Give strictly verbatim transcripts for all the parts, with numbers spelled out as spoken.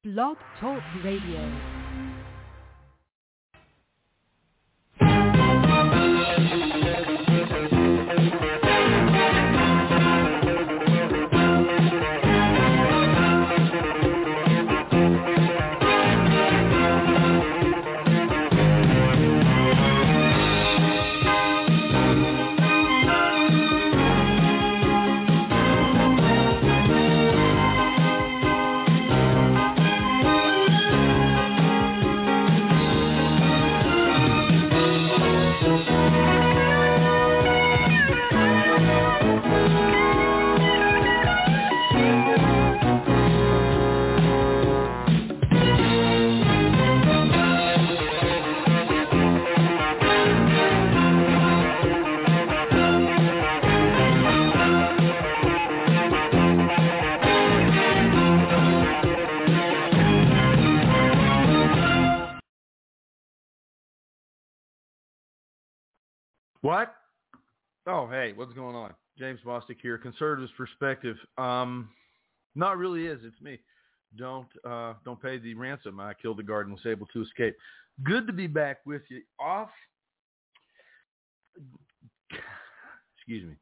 Blog Talk Radio. What? Oh, hey, what's going on? James Bostic here, Conservatives Perspective. Um, no, it really is. It's me. Don't uh, don't pay the ransom. I killed the guard and was able to escape. Good to be back with you. Off. Excuse me.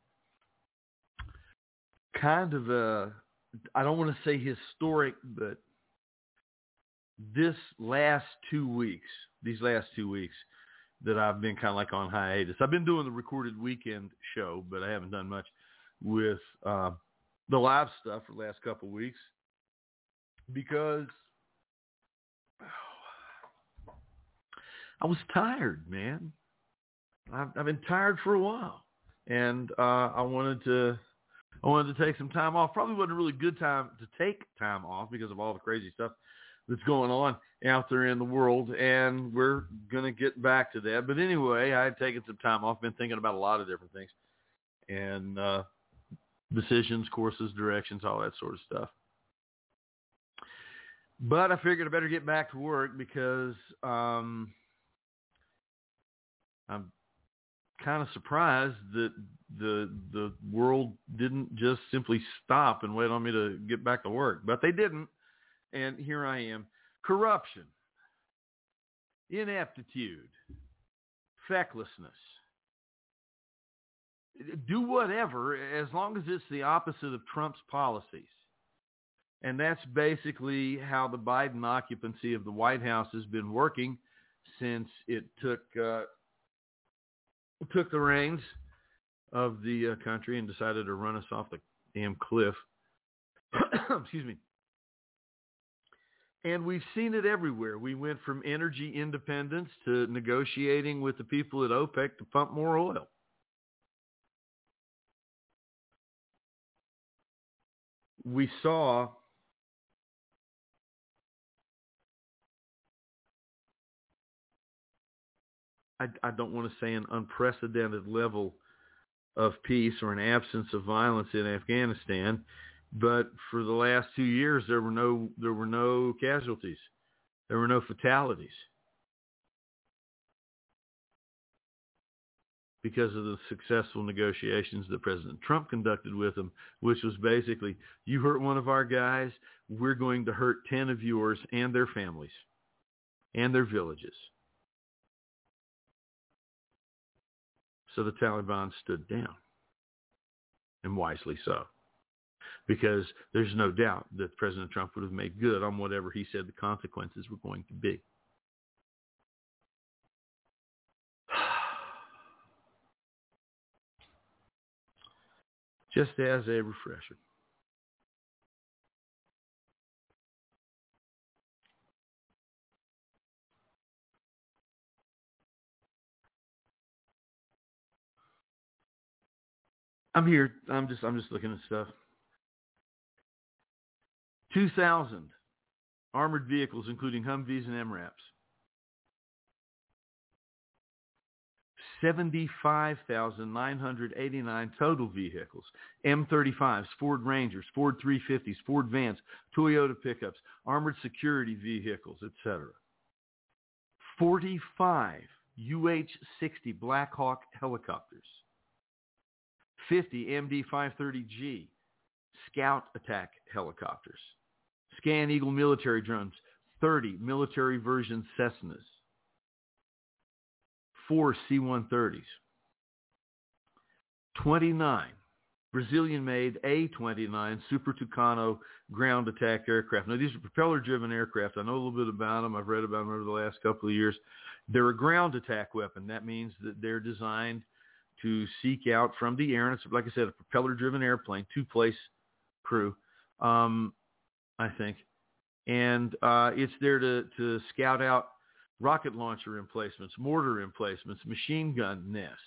Kind of a, I don't want to say historic, but this last two weeks, these last two weeks, that I've been kind of like on hiatus. I've been doing the recorded weekend show, but I haven't done much with uh, the live stuff for the last couple of weeks because oh, I was tired, man. I've, I've been tired for a while, and uh, I wanted to I wanted to take some time off. Probably wasn't a really good time to take time off because of all the crazy stuff that's going on out there in the world, and we're going to get back to that. But anyway, I had taken some time off, been thinking about a lot of different things, and uh, decisions, courses, directions, all that sort of stuff. But I figured I better get back to work because um, I'm kind of surprised that the the world didn't just simply stop and wait on me to get back to work. But they didn't. And here I am. Corruption, ineptitude, fecklessness. Do whatever as long as it's the opposite of Trump's policies. And that's basically how the Biden occupancy of the White House has been working since it took uh, took the reins of the uh, country and decided to run us off the damn cliff. Excuse me. And we've seen it everywhere. We went from energy independence to negotiating with the people at OPEC to pump more oil. We saw I, I don't want to say an unprecedented level of peace or an absence of violence in Afghanistan. But for the last two years, there were no there were no casualties. There were no fatalities because of the successful negotiations that President Trump conducted with them, which was basically, you hurt one of our guys, we're going to hurt ten of yours and their families and their villages. So the Taliban stood down, and wisely so. Because there's no doubt that President Trump would have made good on whatever he said the consequences were going to be. Just as a refresher. I'm here. I'm just I'm just looking at stuff. two thousand armored vehicles, including Humvees and M RAPs. seventy-five thousand nine hundred eighty-nine total vehicles. M thirty-fives, Ford Rangers, Ford three fifties, Ford Vans, Toyota pickups, armored security vehicles, et cetera. forty-five U H sixty Black Hawk helicopters. fifty M D five thirty G Scout attack helicopters. Scan Eagle military drones, thirty military version Cessnas, four C one thirties, twenty-nine Brazilian-made A twenty-nine Super Tucano ground attack aircraft. Now, these are propeller-driven aircraft. I know a little bit about them. I've read about them over the last couple of years. They're a ground attack weapon. That means that they're designed to seek out from the air, and it's, like I said, a propeller-driven airplane, two-place crew, um, I think. And uh, it's there to, to scout out rocket launcher emplacements, mortar emplacements, machine gun nests,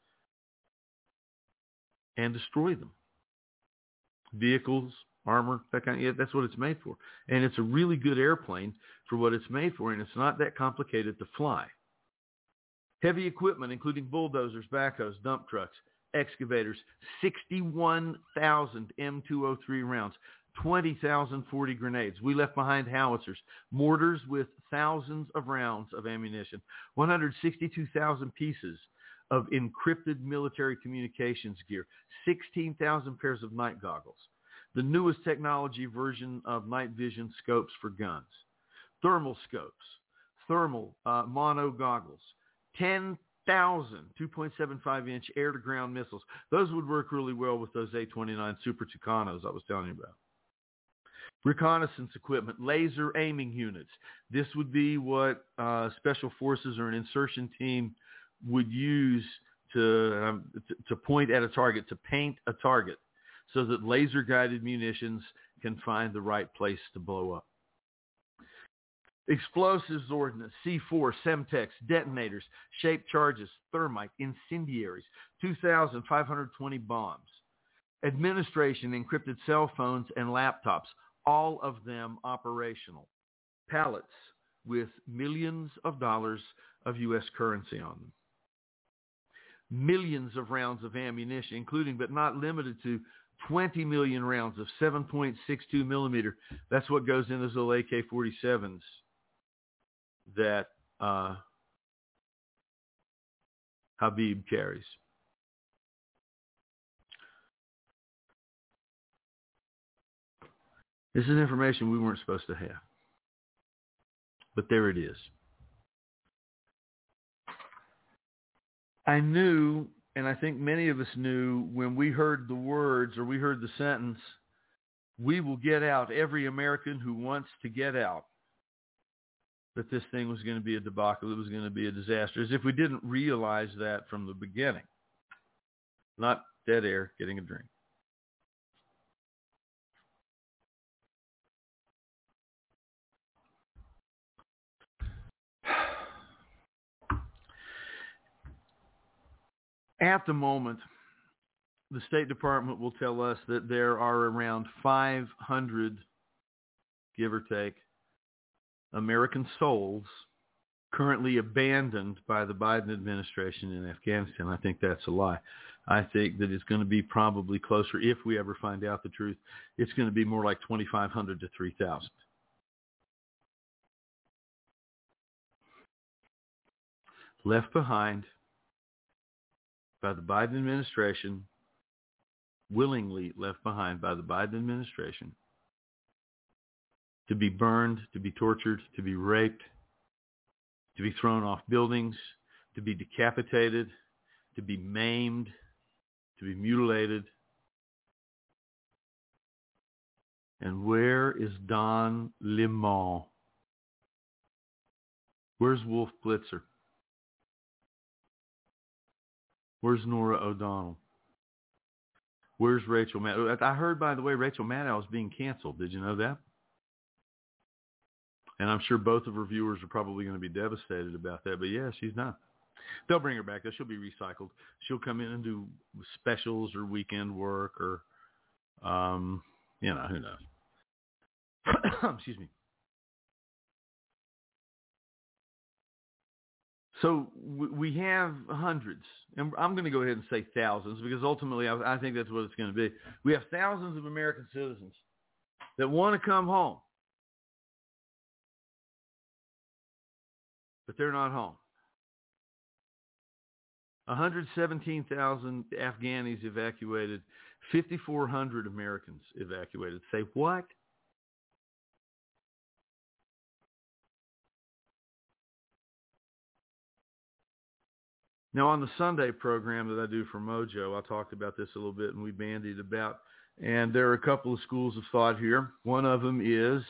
and destroy them. Vehicles, armor, that kind of, yeah, that's what it's made for. And it's a really good airplane for what it's made for, and it's not that complicated to fly. Heavy equipment, including bulldozers, backhoes, dump trucks, excavators, sixty-one thousand M two oh three rounds, twenty thousand forty grenades. We left behind howitzers, mortars with thousands of rounds of ammunition, one hundred sixty-two thousand pieces of encrypted military communications gear, sixteen thousand pairs of night goggles, the newest technology version of night vision scopes for guns, thermal scopes, thermal uh, mono goggles, ten thousand two point seven five inch air-to-ground missiles. Those would work really well with those A twenty-nine Super Tucanos I was telling you about. Reconnaissance equipment, laser aiming units. This would be what uh, special forces or an insertion team would use to, um, to to point at a target, to paint a target, so that laser-guided munitions can find the right place to blow up. Explosives ordnance, C four, Semtex, detonators, shaped charges, thermite, incendiaries, two thousand five hundred twenty bombs. Administration, encrypted cell phones and laptops, all of them operational. Pallets with millions of dollars of U S currency on them. Millions of rounds of ammunition, including but not limited to twenty million rounds of seven point six two millimeter. That's what goes in those little A K forty-sevens that uh, Habib carries. This is information we weren't supposed to have, but there it is. I knew, and I think many of us knew, when we heard the words or we heard the sentence, "We will get out every American who wants to get out," that this thing was going to be a debacle. It was going to be a disaster, as if we didn't realize that from the beginning. Not dead air, getting a drink. At the moment, the State Department will tell us that there are around five hundred, give or take, American souls currently abandoned by the Biden administration in Afghanistan. I think that's a lie. I think that it's going to be probably closer, if we ever find out the truth, it's going to be more like twenty-five hundred to three thousand. Left behind by the Biden administration, willingly left behind by the Biden administration, to be burned, to be tortured, to be raped, to be thrown off buildings, to be decapitated, to be maimed, to be mutilated. And where is Don Lemon? Where's Wolf Blitzer? Where's Nora O'Donnell? Where's Rachel Maddow? I heard, by the way, Rachel Maddow is being canceled. Did you know that? And I'm sure both of her viewers are probably going to be devastated about that. But yeah, she's not. They'll bring her back. She'll be recycled. She'll come in and do specials or weekend work or, um, you know, who knows? Excuse me. So we have hundreds, and I'm going to go ahead and say thousands, because ultimately I think that's what it's going to be. We have thousands of American citizens that want to come home, but they're not home. one hundred seventeen thousand Afghanis evacuated, fifty-four hundred Americans evacuated. Say what? Now, on the Sunday program that I do for Mojo, I talked about this a little bit, and we bandied about. And there are a couple of schools of thought here. One of them is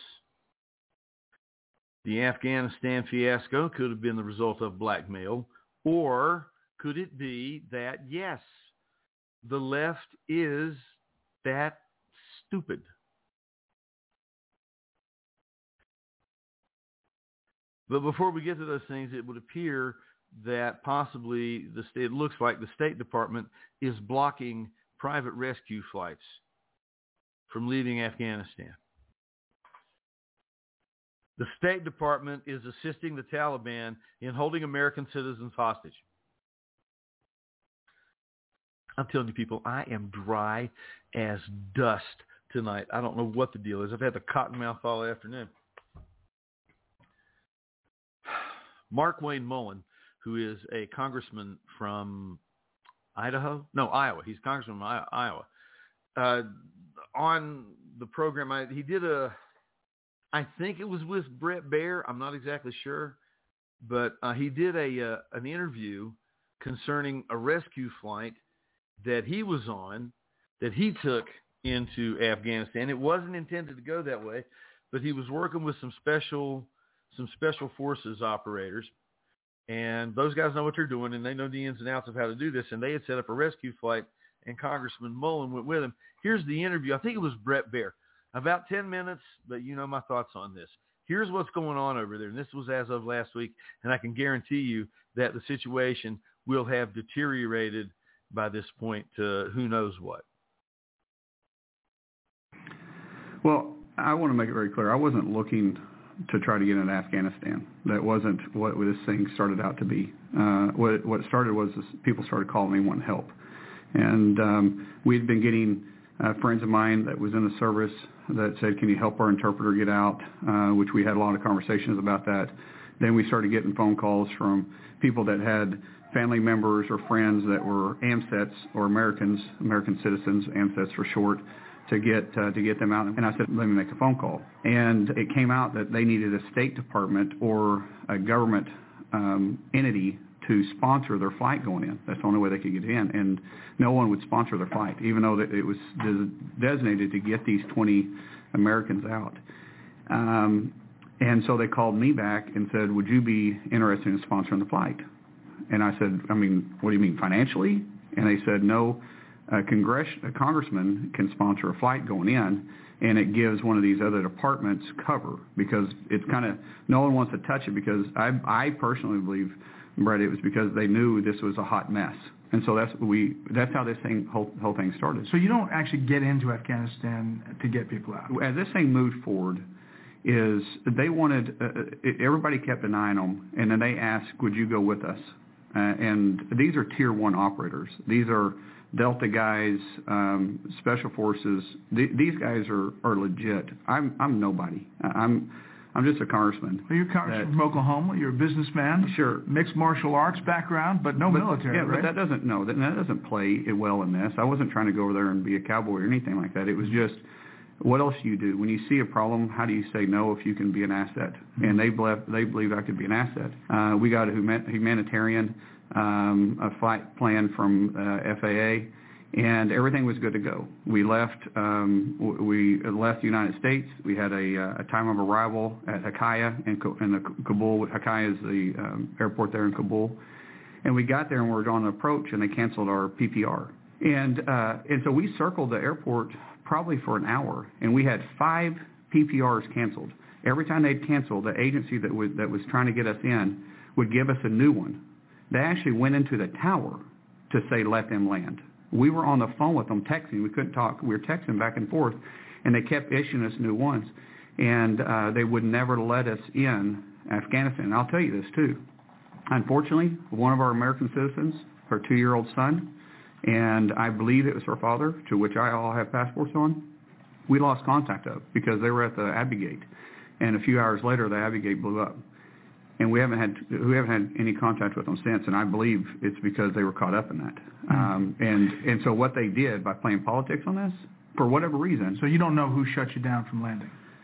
the Afghanistan fiasco could have been the result of blackmail, or could it be that, yes, the left is that stupid? But before we get to those things, it would appear that possibly the state, it looks like the State Department is blocking private rescue flights from leaving Afghanistan. The State Department is assisting the Taliban in holding American citizens hostage. I'm telling you, people, I am dry as dust tonight. I don't know what the deal is. I've had the cotton mouth all afternoon. Mark Wayne Mullen, who is a congressman from Idaho? No, Iowa. He's congressman from Iowa. Uh, on the program, I, he did a, I think it was with Brett Baier. I'm not exactly sure. But uh, he did a uh, an interview concerning a rescue flight that he was on, that he took into Afghanistan. It wasn't intended to go that way, but he was working with some special some special forces operators, and those guys know what they're doing, and they know the ins and outs of how to do this, and they had set up a rescue flight, and Congressman Mullen went with him. Here's the interview. I think it was Brett Baier. About ten minutes, but you know my thoughts on this. Here's what's going on over there, and this was as of last week, and I can guarantee you that the situation will have deteriorated by this point to who knows what. Well, I want to make it very clear. I wasn't looking to try to get into Afghanistan. That wasn't what this thing started out to be. Uh, what, what started was this, people started calling me wanting help. And um, we'd been getting uh, friends of mine that was in the service that said, can you help our interpreter get out, uh, which we had a lot of conversations about that. Then we started getting phone calls from people that had family members or friends that were AMSETs or Americans, American citizens, AMSETs for short, to get uh, to get them out. And I said, let me make a phone call. And it came out that they needed a State Department or a government um, entity to sponsor their flight going in. That's the only way they could get in. And no one would sponsor their flight, even though it was designated to get these twenty Americans out. Um, and so they called me back and said, would you be interested in sponsoring the flight? And I said, I mean, what do you mean, financially? And they said, no, a, congress, a congressman can sponsor a flight going in, and it gives one of these other departments cover, because it's kind of, no one wants to touch it, because I, I personally believe, Brett, it was because they knew this was a hot mess. And so that's we. That's how this thing whole, whole thing started. So you don't actually get into Afghanistan to get people out. As this thing moved forward, is they wanted, uh, everybody kept an eye on them, and then they asked, would you go with us? Uh, and these are tier one operators. These are Delta guys, um, special forces. Th- these guys are, are legit. I'm I'm nobody. I'm I'm just a congressman. Well, you're a congressman from Oklahoma. You're a businessman. Sure. Mixed martial arts background, but no but, military, yeah, right? but that doesn't no that, that doesn't play it well in this. I wasn't trying to go over there and be a cowboy or anything like that. It was just, what else do you do when you see a problem? How do you say no if you can be an asset? And they believe they believe I could be an asset. Uh, we got a humanitarian um, a flight plan from uh, F A A, and everything was good to go. We left um, we left the United States. We had a, a time of arrival at Hakaya in, in the Kabul. Hakaya is the um, airport there in Kabul, and we got there and we were on the approach, and they canceled our P P R. And uh, and so we circled the airport probably for an hour, and we had five P P Rs canceled. Every time they'd cancel, the agency that was that was trying to get us in would give us a new one. They actually went into the tower to say let them land. We were on the phone with them texting. We couldn't talk. We were texting back and forth, and they kept issuing us new ones. And uh, they would never let us in Afghanistan. And I'll tell you this, too. Unfortunately, one of our American citizens, her two-year-old son, and I believe it was her father, to which I all have passports on, we lost contact of because they were at the Abbey Gate. And a few hours later, the Abbey Gate blew up. And we haven't had we haven't had any contact with them since, and I believe it's because they were caught up in that. Mm-hmm. Um, and and so what they did by playing politics on this, for whatever reason. So you don't know who shut you down from landing?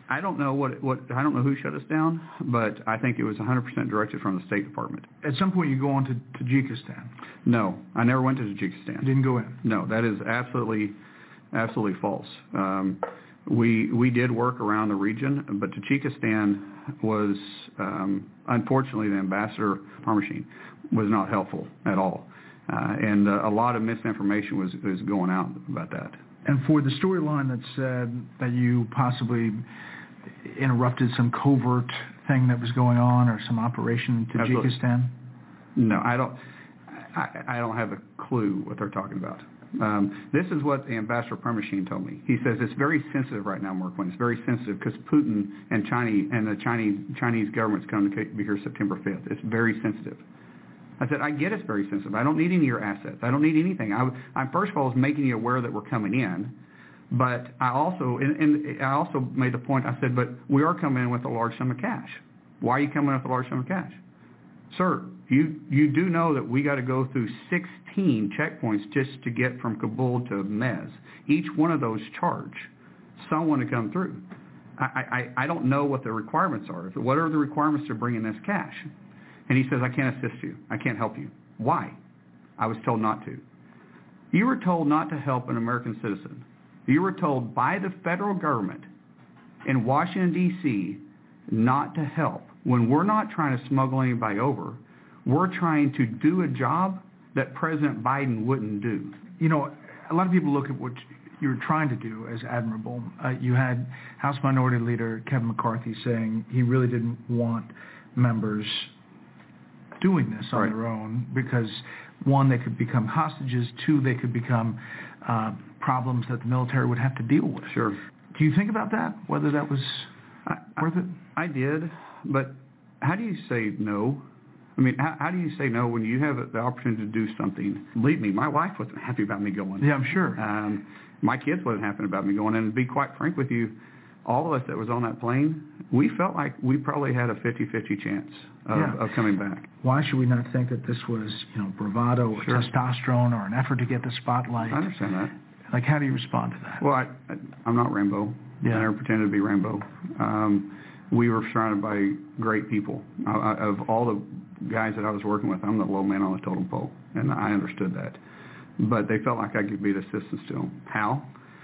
I don't know what what I don't know who shut us down, but I think it was one hundred percent directed from the State Department. At some point, you go on to Tajikistan. No, I never went to Tajikistan. You didn't go in. No, that is absolutely, absolutely false. Um, we we did work around the region, but Tajikistan was um, unfortunately the ambassador Parmeshin was not helpful at all, uh, and uh, a lot of misinformation was was going out about that. And for the storyline that said that you possibly interrupted some covert thing that was going on or some operation in Tajikistan? Absolutely. No, I don't. I, I don't have a clue what they're talking about. Um, this is what the Ambassador Parmeshin told me. He says it's very sensitive right now, Marquand. It's very sensitive because Putin and China and the Chinese Chinese government's coming to be here September fifth. It's very sensitive. I said, I get it's very sensitive. I don't need any of your assets. I don't need anything. I, I first of all was making you aware that we're coming in, but I also and, and I also made the point. I said, but we are coming in with a large sum of cash. Why are you coming in with a large sum of cash, sir? You you do know that we got to go through sixteen checkpoints just to get from Kabul to Mez. Each one of those charge someone to come through. I I, I don't know what the requirements are. What are the requirements to bring in this cash? And he says, I can't assist you. I can't help you. Why? I was told not to. You were told not to help an American citizen. You were told by the federal government in Washington, D C, not to help. When we're not trying to smuggle anybody over, we're trying to do a job that President Biden wouldn't do. You know, a lot of people look at what you're trying to do as admirable. Uh, you had House Minority Leader Kevin McCarthy saying he really didn't want members doing this on right. their own because, one, they could become hostages, two, they could become uh, problems that the military would have to deal with. Sure. Do you think about that, whether that was I, worth it? I did, but how do you say no? I mean, how, how do you say no when you have the opportunity to do something? Believe me, my wife wasn't happy about me going. Yeah, I'm sure. Um, my kids wasn't happy about me going. And to be quite frank with you, all of us that was on that plane, we felt like we probably had a fifty-fifty chance of, yeah. of coming back. Why should we not think that this was, you know, bravado or sure. testosterone or an effort to get the spotlight? I understand that. Like, how do you respond to that? Well, I, I, I'm not Rambo. Yeah. I never pretended to be Rambo. Um, we were surrounded by great people. I, I, of all the guys that I was working with, I'm the low man on the totem pole, and I understood that. But they felt like I could be of assistance to them. How?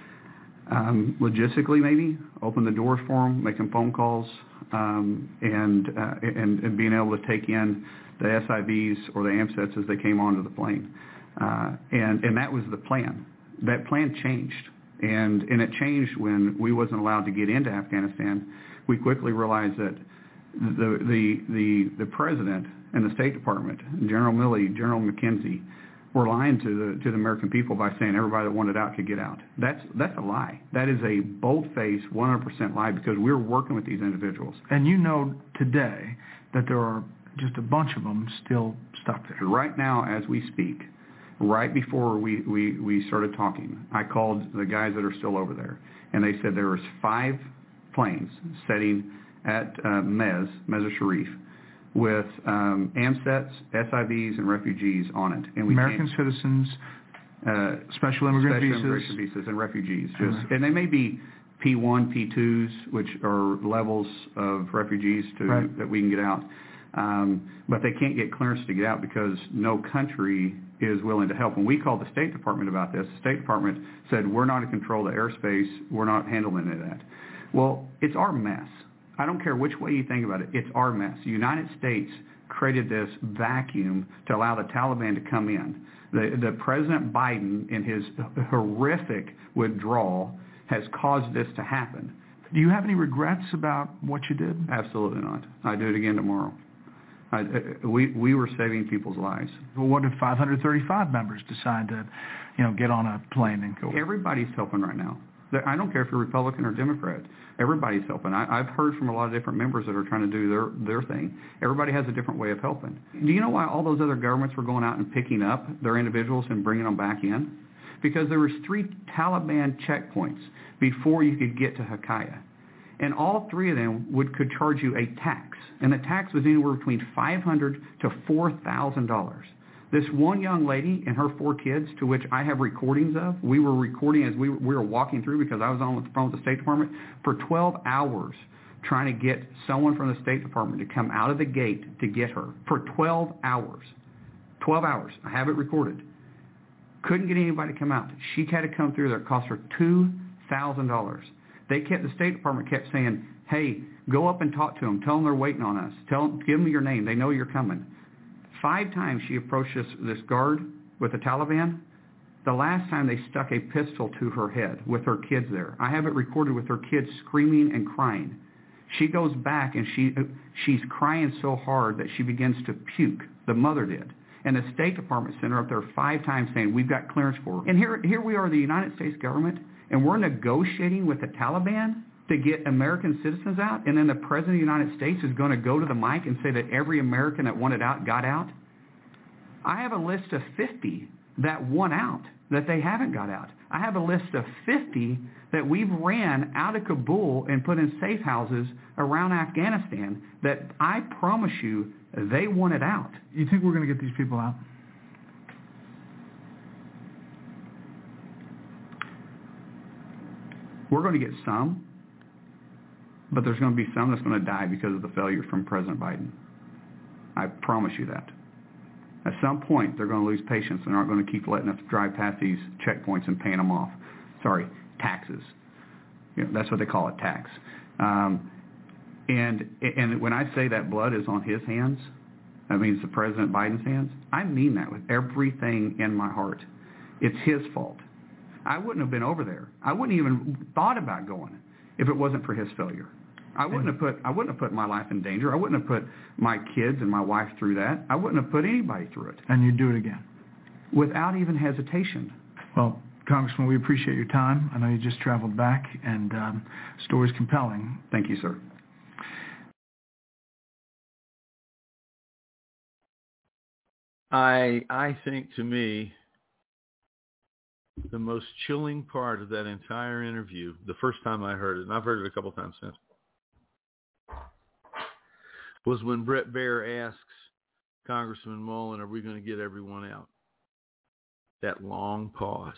Um, logistically, maybe open the doors for them, making phone calls, um, and, uh, and and being able to take in the S I Vs or the AMSETs as they came onto the plane, uh, and and that was the plan. That plan changed, and and it changed when we wasn't allowed to get into Afghanistan. We quickly realized that the the the the president and the State Department, General Milley, General McKenzie, were lying to the to the American people by saying everybody that wanted out could get out. That's that's a lie. That is a bold-faced, one hundred percent lie because we're working with these individuals. And you know today that there are just a bunch of them still stuck there. Right now, as we speak, right before we, we, we started talking, I called the guys that are still over there, and they said there was five planes sitting at uh, Mez, Mazar-i-Sharif, with um, AMSETs, S I Vs, and refugees on it. And we American citizens, uh, special immigrant special visas. immigration visas, and refugees. Just Mm-hmm. and they may be P one, P twos, which are levels of refugees to right. that we can get out. Um, but they can't get clearance to get out because no country is willing to help. When we called the State Department about this, the State Department said, we're not in control of the airspace. We're not handling any of that. Well, it's our mess. I don't care which way you think about it. It's our mess. The United States created this vacuum to allow the Taliban to come in. The, the President Biden, in his horrific withdrawal, has caused this to happen. Do you have any regrets about what you did? Absolutely not. I do it again tomorrow. I, we we were saving people's lives. Well, what if five hundred thirty-five members decide to, you know, get on a plane and go? Everybody's helping right now. I don't care if you're Republican or Democrat. Everybody's helping. I, I've heard from a lot of different members that are trying to do their, their thing. Everybody has a different way of helping. Do you know why all those other governments were going out and picking up their individuals and bringing them back in? Because there was three Taliban checkpoints before you could get to Hakaya. And all three of them would could charge you a tax. And the tax was anywhere between five hundred dollars to four thousand dollars. This one young lady and her four kids, to which I have recordings of, we were recording as we, we were walking through because I was on the phone with the State Department for twelve hours trying to get someone from the State Department to come out of the gate to get her for twelve hours. twelve hours. I have it recorded. Couldn't get anybody to come out. She had to come through there. It cost her two thousand dollars. They kept, the State Department kept saying, hey, go up and talk to them. Tell them they're waiting on us. Tell them, give them your name. They know you're coming. Five times she approached this, this guard with the Taliban. The last time they stuck a pistol to her head with her kids there. I have it recorded with her kids screaming and crying. She goes back and she she's crying so hard that she begins to puke. The mother did. And the State Department sent her up there five times saying, we've got clearance for her. And here, here we are, the United States government, and we're negotiating with the Taliban to get American citizens out, and then the President of the United States is going to go to the mic and say that every American that wanted out got out? I have a list of fifty that won out, that they haven't got out. I have a list of fifty that we've ran out of Kabul and put in safe houses around Afghanistan that I promise you they wanted out. You think we're going to get these people out? We're going to get some, but there's going to be some that's going to die because of the failure from President Biden. I promise you that. At some point, they're going to lose patience and aren't going to keep letting us drive past these checkpoints and paying them off. Sorry, taxes. You know, that's what they call it, tax. Um, and and when I say that blood is on his hands, that means the President Biden's hands, I mean that with everything in my heart. It's his fault. I wouldn't have been over there. I wouldn't even thought about going if it wasn't for his failure. I wouldn't have put I wouldn't have put my life in danger. I wouldn't have put my kids and my wife through that. I wouldn't have put anybody through it. And you'd do it again? Without even hesitation. Well, Congressman, we appreciate your time. I know you just traveled back, and um, the story's compelling. Thank you, sir. I I think, to me, the most chilling part of that entire interview, the first time I heard it, and I've heard it a couple times since, was when Bret Baier asks Congressman Mullen, are we going to get everyone out? That long pause.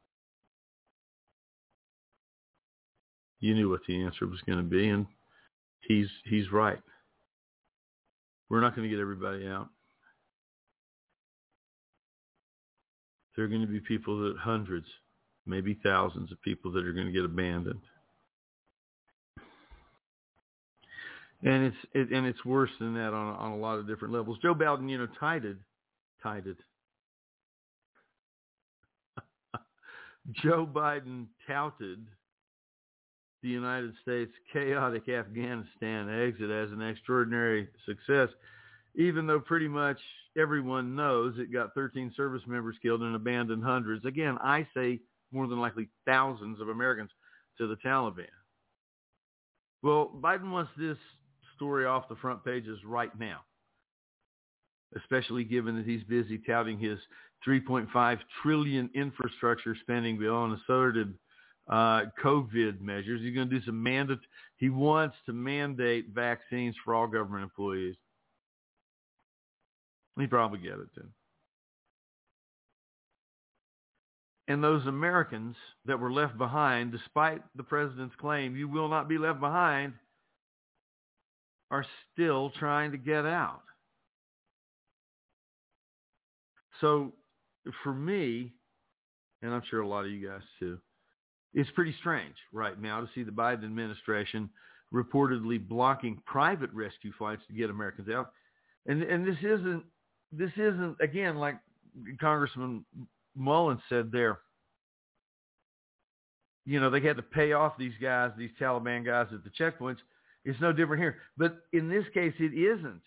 You knew what the answer was going to be, and he's he's right. We're not going to get everybody out. There are going to be people that, hundreds, maybe thousands of people that are going to get abandoned. And it's it, and it's worse than that on on a lot of different levels. Joe Biden, you know, tided, tided. Joe Biden touted the United States' chaotic Afghanistan exit as an extraordinary success, even though pretty much everyone knows it got thirteen service members killed and abandoned hundreds. Again, I say more than likely thousands of Americans to the Taliban. Well, Biden wants this story off the front pages right now, especially given that he's busy touting his three point five trillion dollars infrastructure spending bill on assorted uh, COVID measures. He's going to do some mandate. He wants to mandate vaccines for all government employees. He probably get it too. And those Americans that were left behind, despite the president's claim, you will not be left behind, are still trying to get out. So for me, and I'm sure a lot of you guys too, it's pretty strange right now to see the Biden administration reportedly blocking private rescue flights to get Americans out. And and this isn't this isn't again, like Congressman Mullen said there, you know, they had to pay off these guys, these Taliban guys at the checkpoints. It's no different here. But in this case, it isn't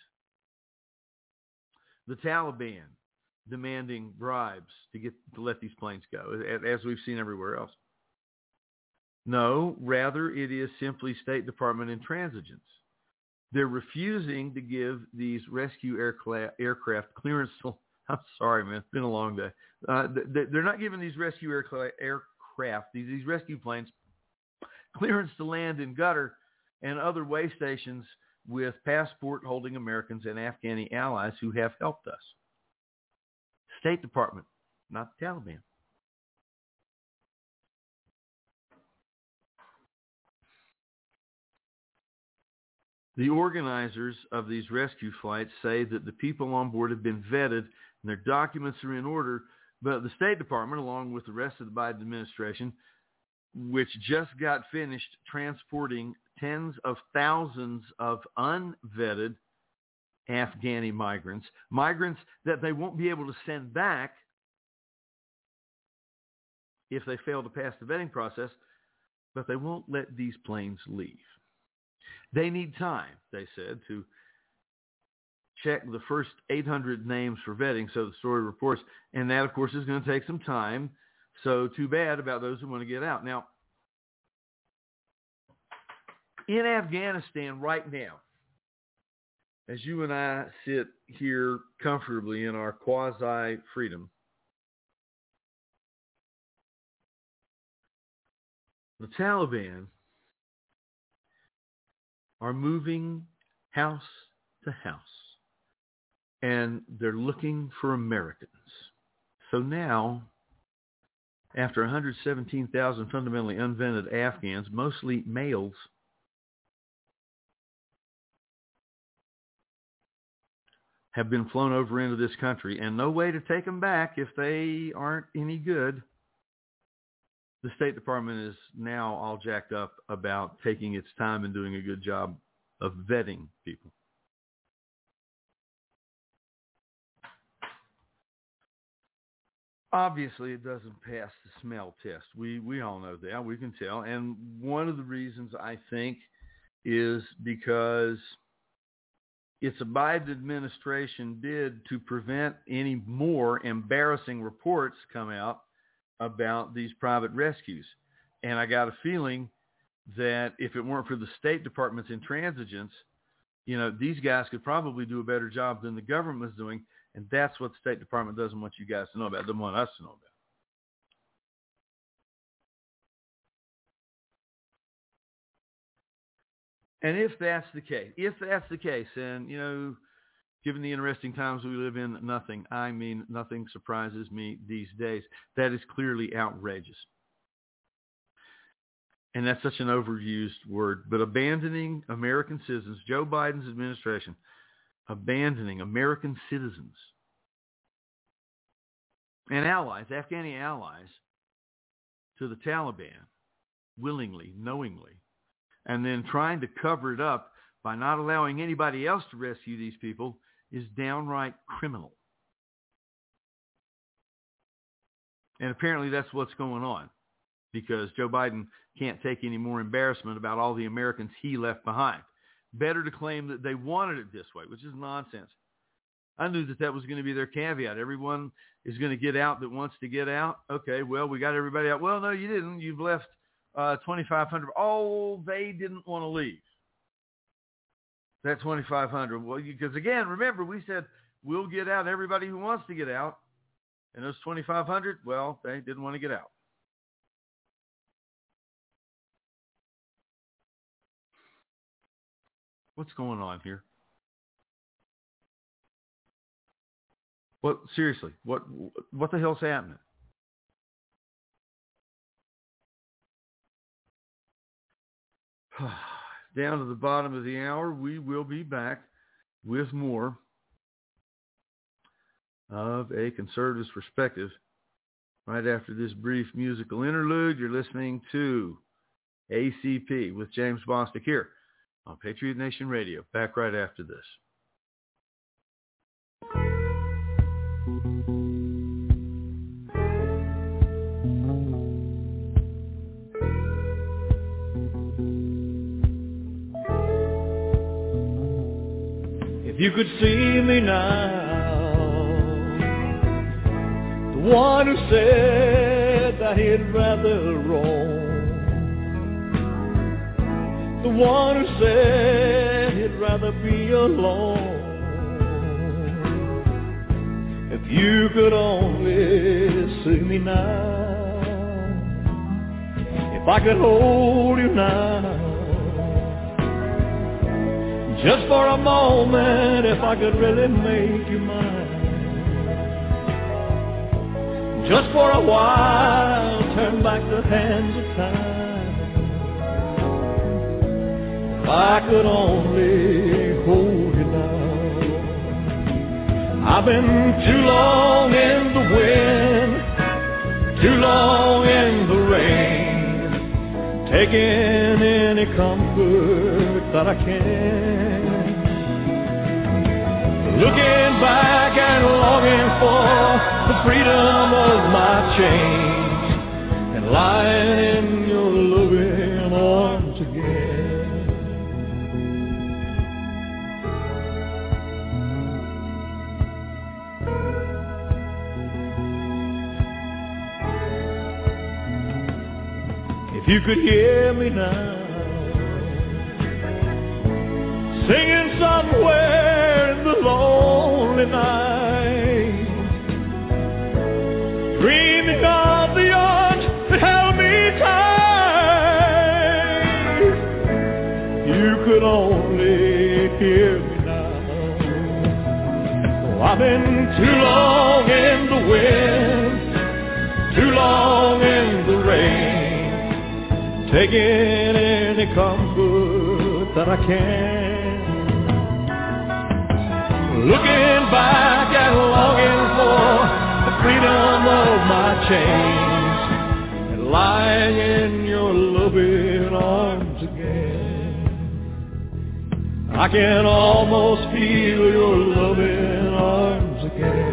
the Taliban demanding bribes to get to let these planes go, as we've seen everywhere else. No, rather it is simply State Department intransigence. They're refusing to give these rescue aircraft, aircraft clearance. To, I'm sorry, man. It's been a long day. Uh, they're not giving these rescue aircraft, these, these rescue planes, clearance to land in Qatar and other way stations with passport-holding Americans and Afghani allies who have helped us. State Department, not the Taliban. The organizers of these rescue flights say that the people on board have been vetted and their documents are in order, but the State Department, along with the rest of the Biden administration, which just got finished transporting tens of thousands of unvetted Afghani migrants, migrants that they won't be able to send back if they fail to pass the vetting process, but they won't let these planes leave. They need time, they said, to check the first eight hundred names for vetting, so the story reports, and that, of course, is going to take some time, so too bad about those who want to get out. Now, in Afghanistan right now, as you and I sit here comfortably in our quasi-freedom, the Taliban are moving house to house, and they're looking for Americans. So now, after one hundred seventeen thousand fundamentally unvetted Afghans, mostly males, have been flown over into this country, and no way to take them back if they aren't any good, the State Department is now all jacked up about taking its time and doing a good job of vetting people. Obviously, it doesn't pass the smell test. We we all know that. We can tell. And one of the reasons, I think, is because it's a Biden administration bid to prevent any more embarrassing reports come out about these private rescues. And I got a feeling that if it weren't for the State Department's intransigence, you know, these guys could probably do a better job than the government is doing. And that's what the State Department doesn't want you guys to know about, doesn't want us to know about. And if that's the case, if that's the case, and, you know, given the interesting times we live in, nothing, I mean, nothing surprises me these days. That is clearly outrageous. And that's such an overused word. But abandoning American citizens, Joe Biden's administration, abandoning American citizens and allies, Afghani allies, to the Taliban, willingly, knowingly, and then trying to cover it up by not allowing anybody else to rescue these people is downright criminal. And apparently that's what's going on, because Joe Biden can't take any more embarrassment about all the Americans he left behind. Better to claim that they wanted it this way, which is nonsense. I knew that that was going to be their caveat. Everyone is going to get out that wants to get out. Okay, well, we got everybody out. Well, no, you didn't. You've left uh, twenty-five hundred. Oh, they didn't want to leave. That twenty-five hundred. Well, because, again, remember, we said we'll get out everybody who wants to get out. And those twenty-five hundred, well, they didn't want to get out. What's going on here? What, seriously, what what the hell's happening? Down to the bottom of the hour, we will be back with more of A Conservative's Perspective right after this brief musical interlude. You're listening to A C P with James Bostic here on Patriot Nation Radio. Back right after this. If you could see me now, the one who said that he'd rather roam, the one who said he'd rather be alone. If you could only see me now, if I could hold you now, just for a moment, if I could really make you mine, just for a while, turn back the hands of time. If I could only hold you now. I've been too long in the wind, too long in the rain, taking any comfort that I can. Looking back and longing for the freedom of my chains and lying in your loving arms again. If you could hear me now, singing somewhere in the lonely night, dreaming of the arms that held me tight. You could only hear me now. Oh, I've been too long in the wind, too long in the rain, taking any comfort that I can. Looking back and longing for the freedom of my chains and lying in your loving arms again. I can almost feel your loving arms again.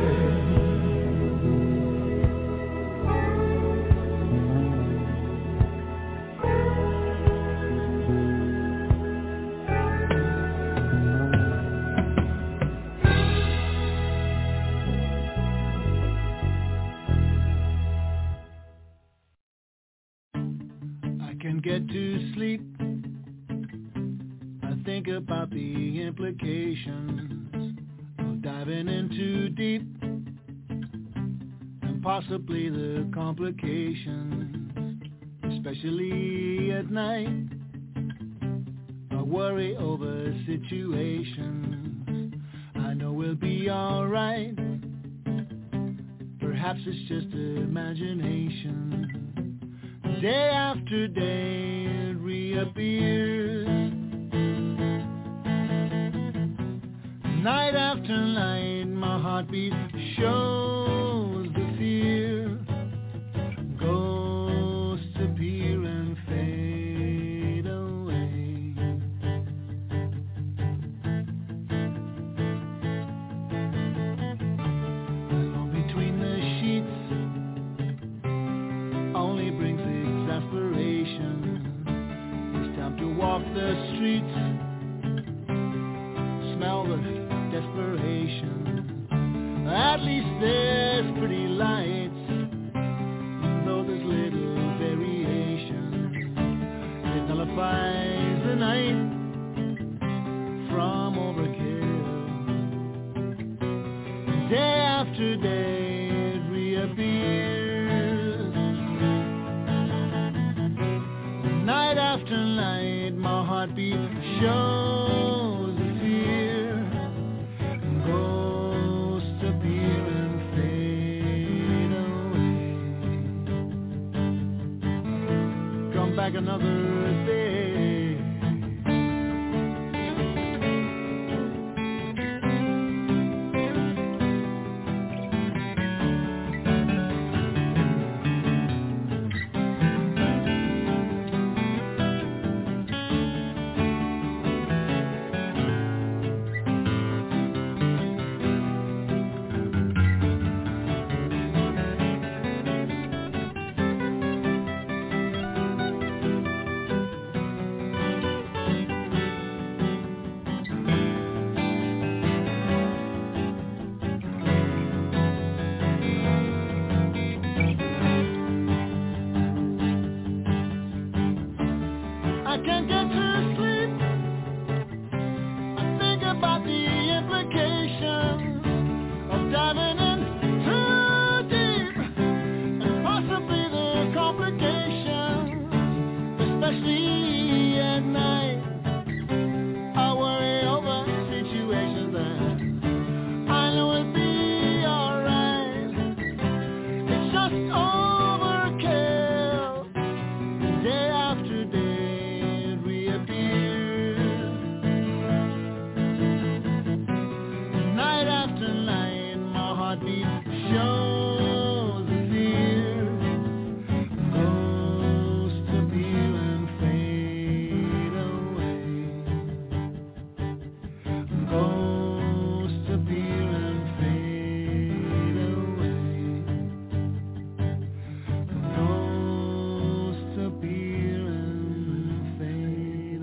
Get to sleep, I think about the implications of diving in too deep, and possibly the complications, especially at night. I worry over situations I know we'll be alright. Perhaps it's just imagination. Day after day it reappears. Night after night my heartbeat shows the fear. Ghosts appear and fade away. Alone between the sheets only brings exasperation. It's time to walk the streets, smell the desperation. At least there's pretty lights, though there's little variation. It nullifies the night from overkill. Day after day it reappears. Night after night my heartbeat shows the fear. Ghosts appear and fade away. Come back another day. shores of fear, ghosts appear and fade away. Ghosts appear and fade away. Ghosts appear and fade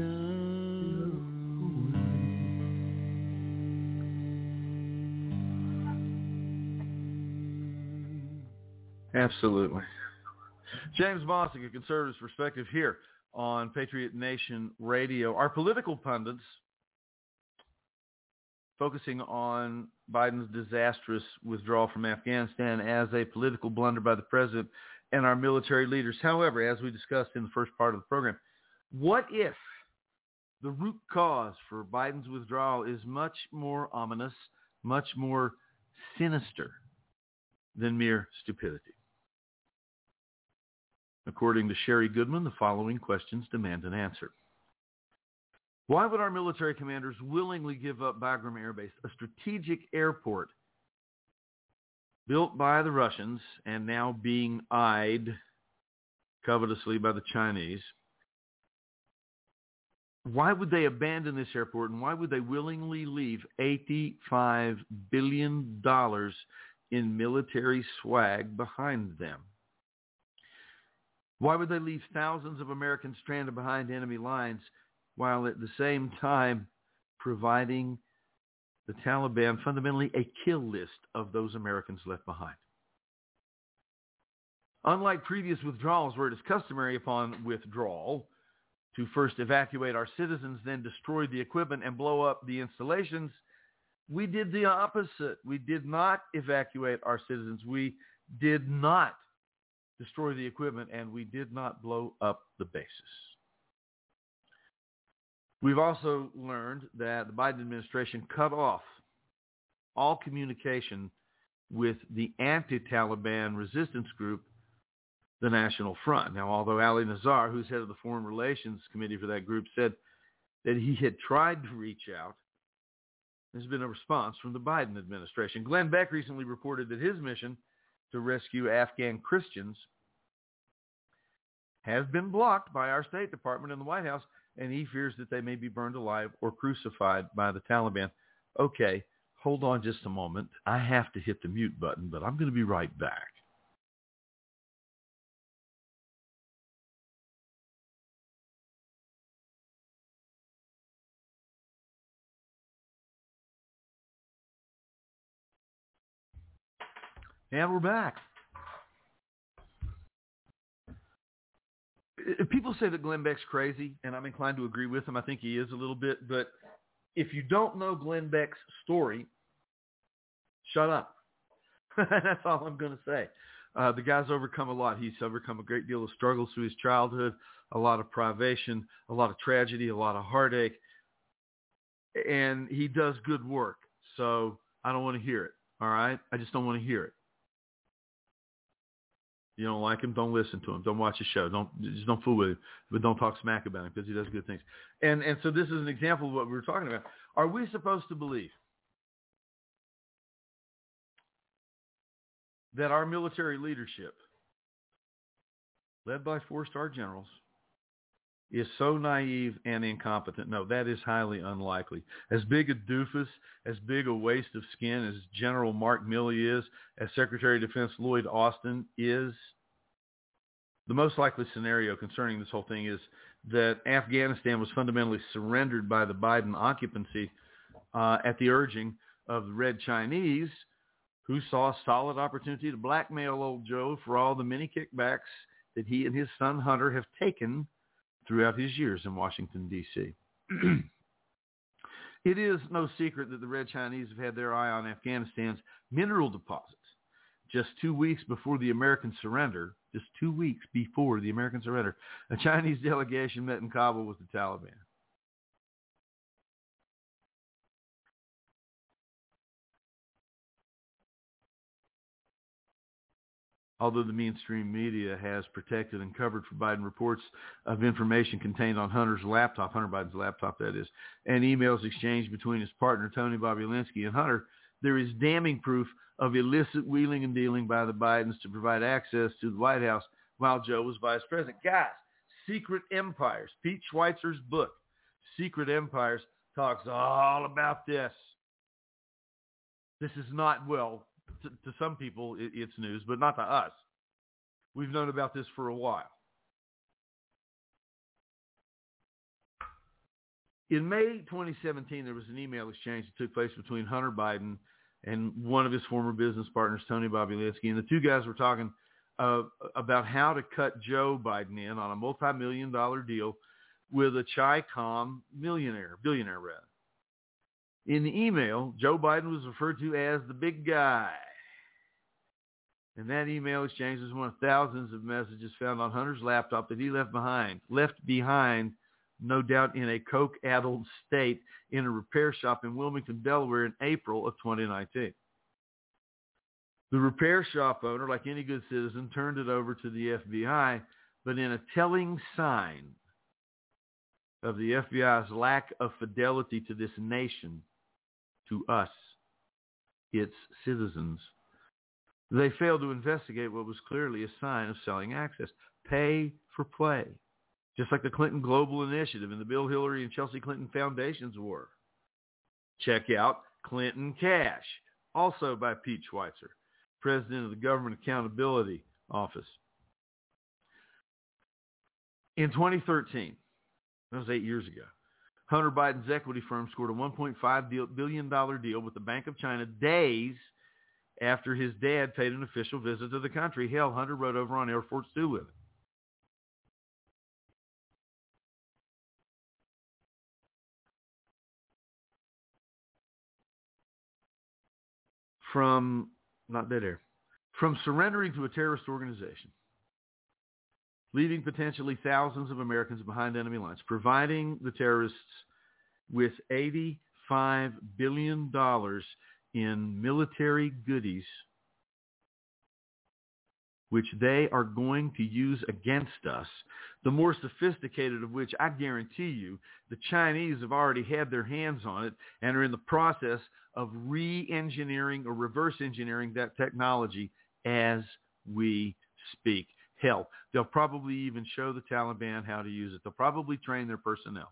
away. Absolutely. James Bossick, A Conservative's Perspective, here on Patriot Nation Radio. Our political pundits focusing on Biden's disastrous withdrawal from Afghanistan as a political blunder by the president and our military leaders. However, as we discussed in the first part of the program, what if the root cause for Biden's withdrawal is much more ominous, much more sinister than mere stupidity? According to Sherry Goodman, the following questions demand an answer. Why would our military commanders willingly give up Bagram Air Base, a strategic airport built by the Russians and now being eyed covetously by the Chinese? Why would they abandon this airport, and why would they willingly leave eighty-five billion dollars in military swag behind them? Why would they leave thousands of Americans stranded behind enemy lines while at the same time providing the Taliban fundamentally a kill list of those Americans left behind? Unlike previous withdrawals where it is customary upon withdrawal to first evacuate our citizens, then destroy the equipment and blow up the installations, we did the opposite. We did not evacuate our citizens. We did not destroy the equipment, and we did not blow up the bases. We've also learned that the Biden administration cut off all communication with the anti-Taliban resistance group, the National Front. Now, although Ali Nazar, who's head of the Foreign Relations Committee for that group, said that he had tried to reach out, there's been a response from the Biden administration. Glenn Beck recently reported that his mission to rescue Afghan Christians has been blocked by our State Department and the White House, and he fears that they may be burned alive or crucified by the Taliban. Okay, hold on just a moment. I have to hit the mute button, but I'm going to be right back. And we're back. People say that Glenn Beck's crazy, and I'm inclined to agree with him. I think he is a little bit. But if you don't know Glenn Beck's story, shut up. That's all I'm going to say. Uh, the guy's overcome a lot. He's overcome a great deal of struggles through his childhood, a lot of privation, a lot of tragedy, a lot of heartache. And he does good work. So I don't want to hear it. All right? I just don't want to hear it. You don't like him, don't listen to him. Don't watch his show. Don't just don't fool with him, but don't talk smack about him because he does good things. And and so this is an example of what we were talking about. Are we supposed to believe that our military leadership, led by four-star generals, is so naive and incompetent? No, that is highly unlikely. As big a doofus, as big a waste of skin as General Mark Milley is, as Secretary of Defense Lloyd Austin is, the most likely scenario concerning this whole thing is that Afghanistan was fundamentally surrendered by the Biden occupancy uh, at the urging of the Red Chinese, who saw a solid opportunity to blackmail old Joe for all the many kickbacks that he and his son Hunter have taken throughout his years in Washington, D C It is no secret that the Red Chinese have had their eye on Afghanistan's mineral deposits. Just two weeks before the American surrender, just two weeks before the American surrender, a Chinese delegation met in Kabul with the Taliban. Although the mainstream media has protected and covered for Biden reports of information contained on Hunter's laptop, Hunter Biden's laptop that is, and emails exchanged between his partner Tony Bobulinski and Hunter, there is damning proof of illicit wheeling and dealing by the Bidens to provide access to the White House while Joe was vice president. Guys, Secret Empires, Pete Schweitzer's book, Secret Empires, talks all about this. This is not, well, to, to some people it, it's news, but not to us. We've known about this for a while. In May twenty seventeen, there was an email exchange that took place between Hunter Biden and one of his former business partners, Tony Bobulinski, and the two guys were talking uh, about how to cut Joe Biden in on a multi-million dollar deal with a Chi-Com millionaire, billionaire rather. In the email, Joe Biden was referred to as the big guy. And that email exchange was one of thousands of messages found on Hunter's laptop that he left behind, left behind, no doubt in a coke-addled state in a repair shop in Wilmington, Delaware in April of twenty nineteen. The repair shop owner, like any good citizen, turned it over to the F B I, but in a telling sign of the F B I's lack of fidelity to this nation, to us, its citizens, they failed to investigate what was clearly a sign of selling access. Pay for play. Just like the Clinton Global Initiative and the Bill Hillary and Chelsea Clinton Foundations were. Check out Clinton Cash, also by Pete Schweitzer, president of the Government Accountability Office. In twenty thirteen, that was eight years ago, Hunter Biden's equity firm scored a one point five billion dollars deal with the Bank of China days after his dad paid an official visit to the country. Hell, Hunter rode over on Air Force Two with it. From, not dead air, from surrendering to a terrorist organization, leaving potentially thousands of Americans behind enemy lines, providing the terrorists with eighty-five billion dollars in military goodies, which they are going to use against us, the more sophisticated of which I guarantee you the Chinese have already had their hands on it and are in the process of re-engineering or reverse engineering that technology as we speak. Hell, they'll probably even show the Taliban how to use it. They'll probably train their personnel.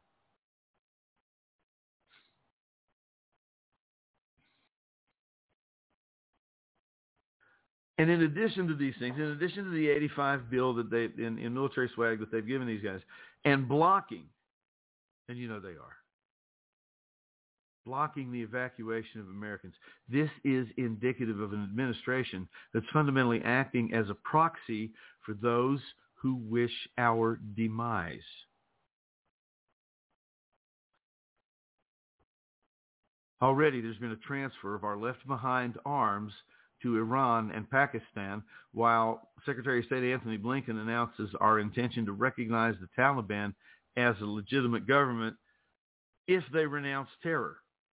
And in addition to these things, in addition to the eighty-five bill that they in, in military swag that they've given these guys, and blocking, and you know they are, blocking the evacuation of Americans, this is indicative of an administration that's fundamentally acting as a proxy for those who wish our demise. Already there's been a transfer of our left-behind arms to Iran and Pakistan, while Secretary of State Anthony Blinken announces our intention to recognize the Taliban as a legitimate government if they renounce terror.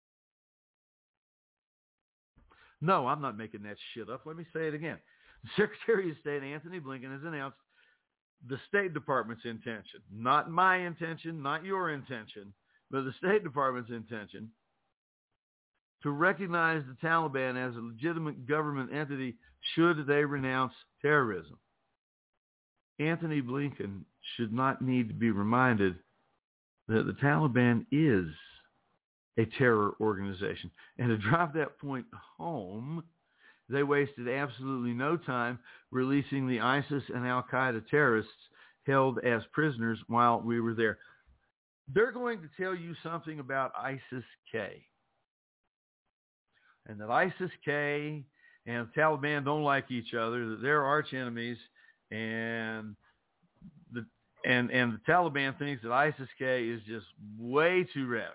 No, I'm not making that shit up. Let me say it again. Secretary of State Anthony Blinken has announced the State Department's intention, not my intention, not your intention, but the State Department's intention to recognize the Taliban as a legitimate government entity should they renounce terrorism. Anthony Blinken should not need to be reminded that the Taliban is a terror organization. And to drive that point home, they wasted absolutely no time releasing the ISIS and Al-Qaeda terrorists held as prisoners while we were there. They're going to tell you something about ISIS-K. And that ISIS-K and the Taliban don't like each other, that they're arch enemies, and the and and the Taliban thinks that ISIS-K is just way too radical.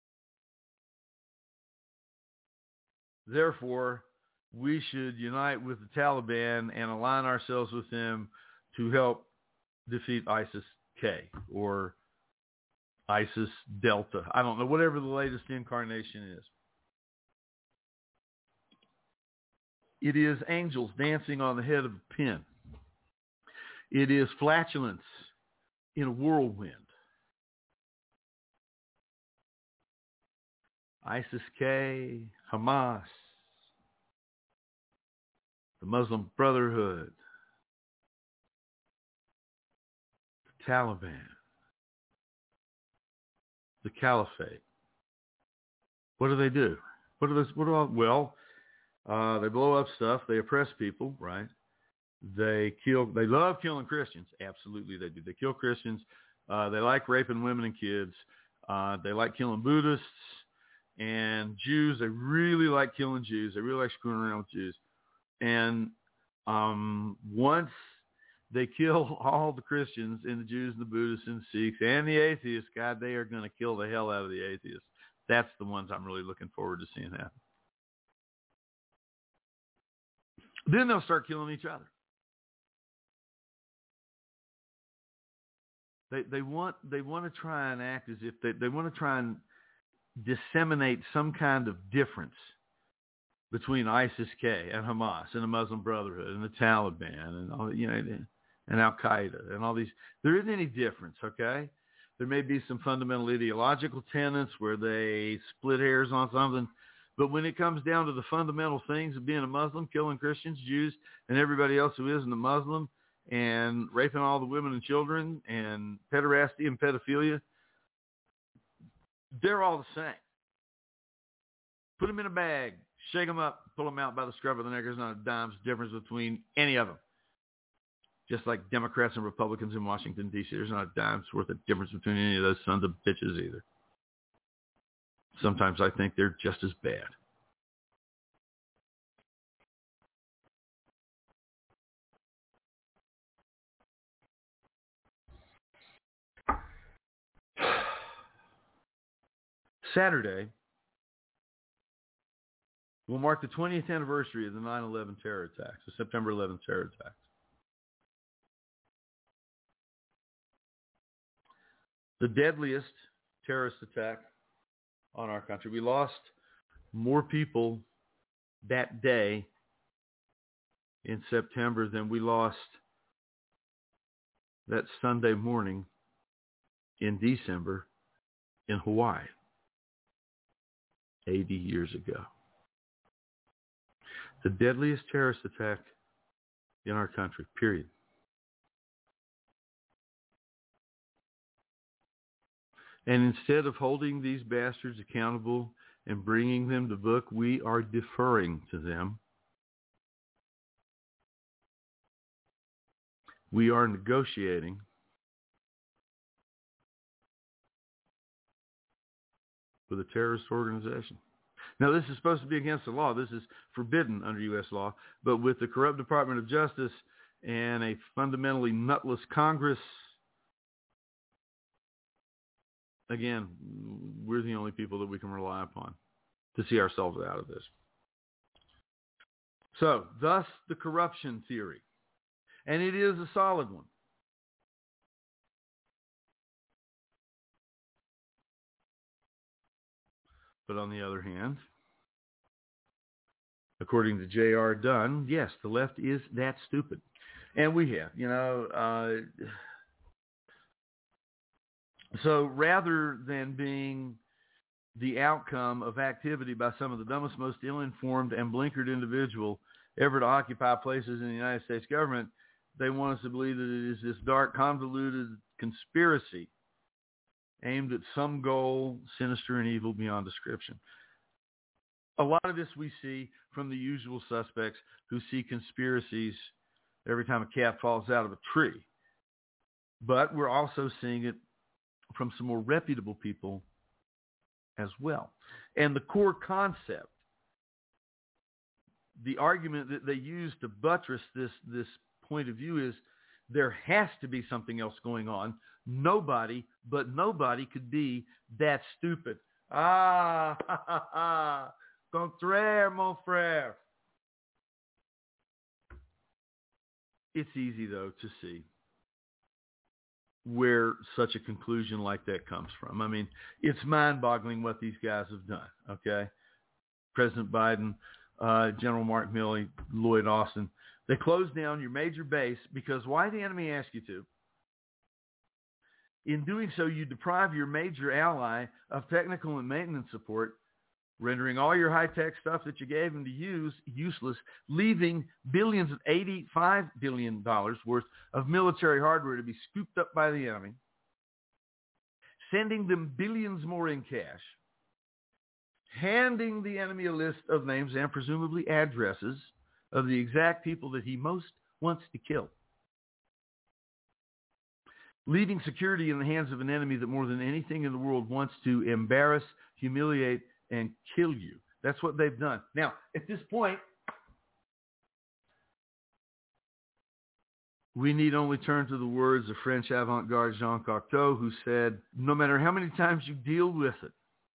Therefore, we should unite with the Taliban and align ourselves with them to help defeat ISIS-K or ISIS-Delta. I don't know, whatever the latest incarnation is. It is angels dancing on the head of a pin. It is flatulence in a whirlwind. ISIS-K, Hamas, the Muslim Brotherhood, the Taliban, the Caliphate. What do they do? What do they, what do all, well, uh, they blow up stuff. They oppress people, right? They kill, they love killing Christians. Absolutely they do. They kill Christians. Uh, they like raping women and kids. Uh, they like killing Buddhists and Jews. They really like killing Jews. They really like screwing around with Jews. And um, once they kill all the Christians and the Jews and the Buddhists and the Sikhs and the atheists, God, they are going to kill the hell out of the atheists. That's the ones I'm really looking forward to seeing happen. Then they'll start killing each other. They they want they want to try and act as if they, they want to try and disseminate some kind of difference between ISIS-K and Hamas and the Muslim Brotherhood and the Taliban and all, you know, and Al-Qaeda and all these. There isn't any difference, okay? There may be some fundamental ideological tenets where they split hairs on something, but when it comes down to the fundamental things of being a Muslim, killing Christians, Jews, and everybody else who isn't a Muslim, and raping all the women and children, and pederasty and pedophilia, they're all the same. Put them in a bag, shake them up, pull them out by the scruff of the neck. There's not a dime's difference between any of them. Just like Democrats and Republicans in Washington, D C, there's not a dime's worth of difference between any of those sons of bitches either. Sometimes I think they're just as bad. Saturday will mark the twentieth anniversary of the nine eleven terror attacks, the September eleventh terror attacks. The deadliest terrorist attack on our country. We lost more people that day in September than we lost that Sunday morning in December in Hawaii eighty years ago. The deadliest terrorist attack in our country, period. And instead of holding these bastards accountable and bringing them to book, we are deferring to them. We are negotiating with a terrorist organization. Now, this is supposed to be against the law. This is forbidden under U S law. But with the corrupt Department of Justice and a fundamentally nutless Congress, again, we're the only people that we can rely upon to see ourselves out of this. So, thus the corruption theory. And it is a solid one. But on the other hand, according to J R. Dunn, yes, the left is that stupid. And we have, you know, uh, so rather than being the outcome of activity by some of the dumbest, most ill-informed and blinkered individual ever to occupy places in the United States government, they want us to believe that it is this dark, convoluted conspiracy aimed at some goal, sinister and evil beyond description. A lot of this we see from the usual suspects who see conspiracies every time a cat falls out of a tree. But we're also seeing it from some more reputable people as well. And the core concept, the argument that they use to buttress this, this point of view is there has to be something else going on. Nobody, but nobody could be that stupid. Ah, ha, ha, ha. Contraire, mon frère. It's easy, though, to see where such a conclusion like that comes from. I mean, it's mind-boggling what these guys have done, okay? President Biden, uh, General Mark Milley, Lloyd Austin, they closed down your major base because why the enemy asked you to? In doing so, you deprive your major ally of technical and maintenance support rendering all your high-tech stuff that you gave them to use useless, leaving billions, eighty-five billion dollars worth of military hardware to be scooped up by the enemy, sending them billions more in cash, handing the enemy a list of names and presumably addresses of the exact people that he most wants to kill, leaving security in the hands of an enemy that more than anything in the world wants to embarrass, humiliate, and kill you. That's what they've done. Now, at this point, we need only turn to the words of French avant-garde Jean Cocteau, who said, no matter how many times you deal with it,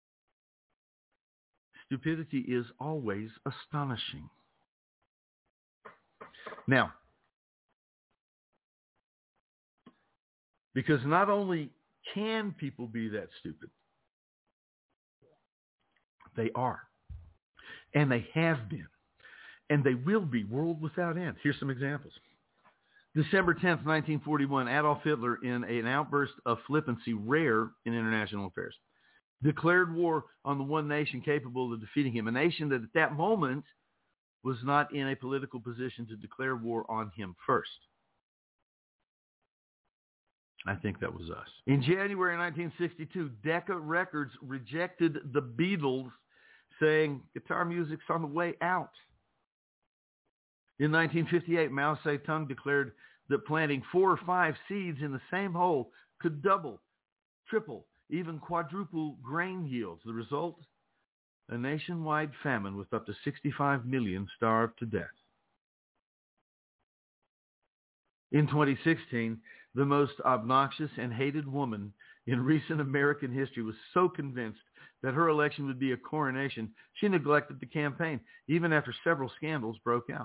stupidity is always astonishing. Now, because not only can people be that stupid, they are. And they have been. And they will be, world without end. Here's some examples. December tenth, nineteen forty-one, Adolf Hitler, in an outburst of flippancy rare in international affairs, declared war on the one nation capable of defeating him, a nation that at that moment was not in a political position to declare war on him first. I think that was us. In January nineteen sixty-two, Decca Records rejected the Beatles, saying guitar music's on the way out. In nineteen fifty-eight, Mao Zedong declared that planting four or five seeds in the same hole could double, triple, even quadruple grain yields. The result? A nationwide famine with up to sixty-five million starved to death. In twenty sixteen, the most obnoxious and hated woman in recent American history was so convinced that her election would be a coronation, she neglected the campaign, even after several scandals broke out.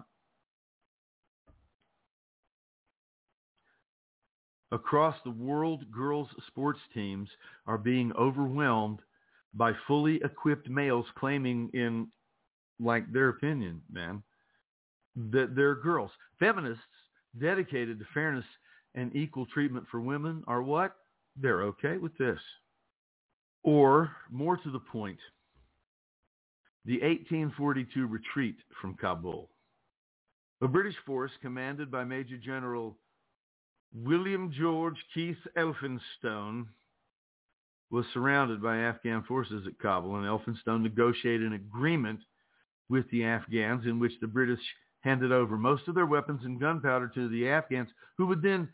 Across the world, girls' sports teams are being overwhelmed by fully equipped males claiming in, like, their opinion, man, that they're girls. Feminists dedicated to fairness and equal treatment for women are what? They're okay with this. Or, more to the point, the eighteen forty-two retreat from Kabul. A British force commanded by Major General William George Keith Elphinstone was surrounded by Afghan forces at Kabul, and Elphinstone negotiated an agreement with the Afghans in which the British handed over most of their weapons and gunpowder to the Afghans, who would then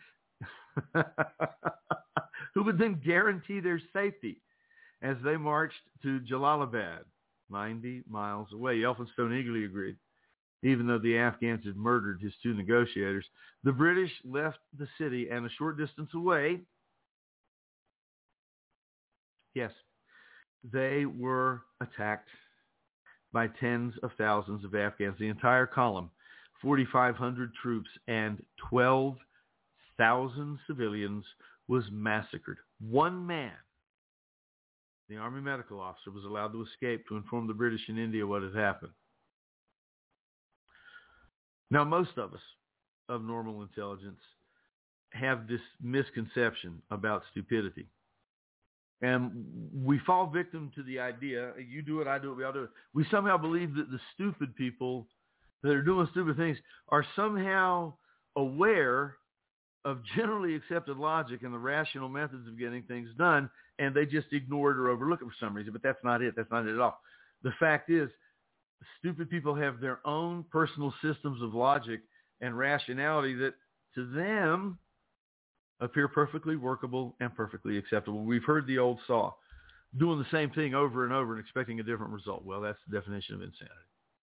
who would then guarantee their safety as they marched to Jalalabad, ninety miles away. Elphinstone eagerly agreed, even though the Afghans had murdered his two negotiators. The British left the city, and a short distance away, yes, they were attacked by tens of thousands of Afghans. The entire column, forty-five hundred troops and twelve thousand civilians, was massacred. One man, the Army medical officer, was allowed to escape to inform the British in India what had happened. Now, most of us of normal intelligence have this misconception about stupidity. And we fall victim to the idea, you do it, I do it, we all do it. We somehow believe that the stupid people that are doing stupid things are somehow aware of generally accepted logic and the rational methods of getting things done, and they just ignore it or overlook it for some reason. But that's not it. That's not it at all. The fact is, stupid people have their own personal systems of logic and rationality that to them appear perfectly workable and perfectly acceptable. We've heard the old saw, doing the same thing over and over and expecting a different result. Well, that's the definition of insanity.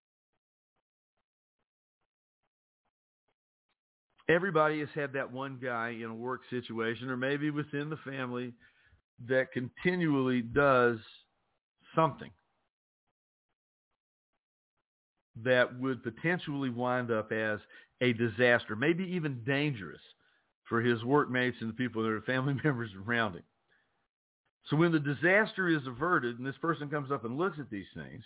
Everybody has had that one guy in a work situation or maybe within the family that continually does something that would potentially wind up as a disaster, maybe even dangerous for his workmates and the people that are family members around him. So when the disaster is averted and this person comes up and looks at these things,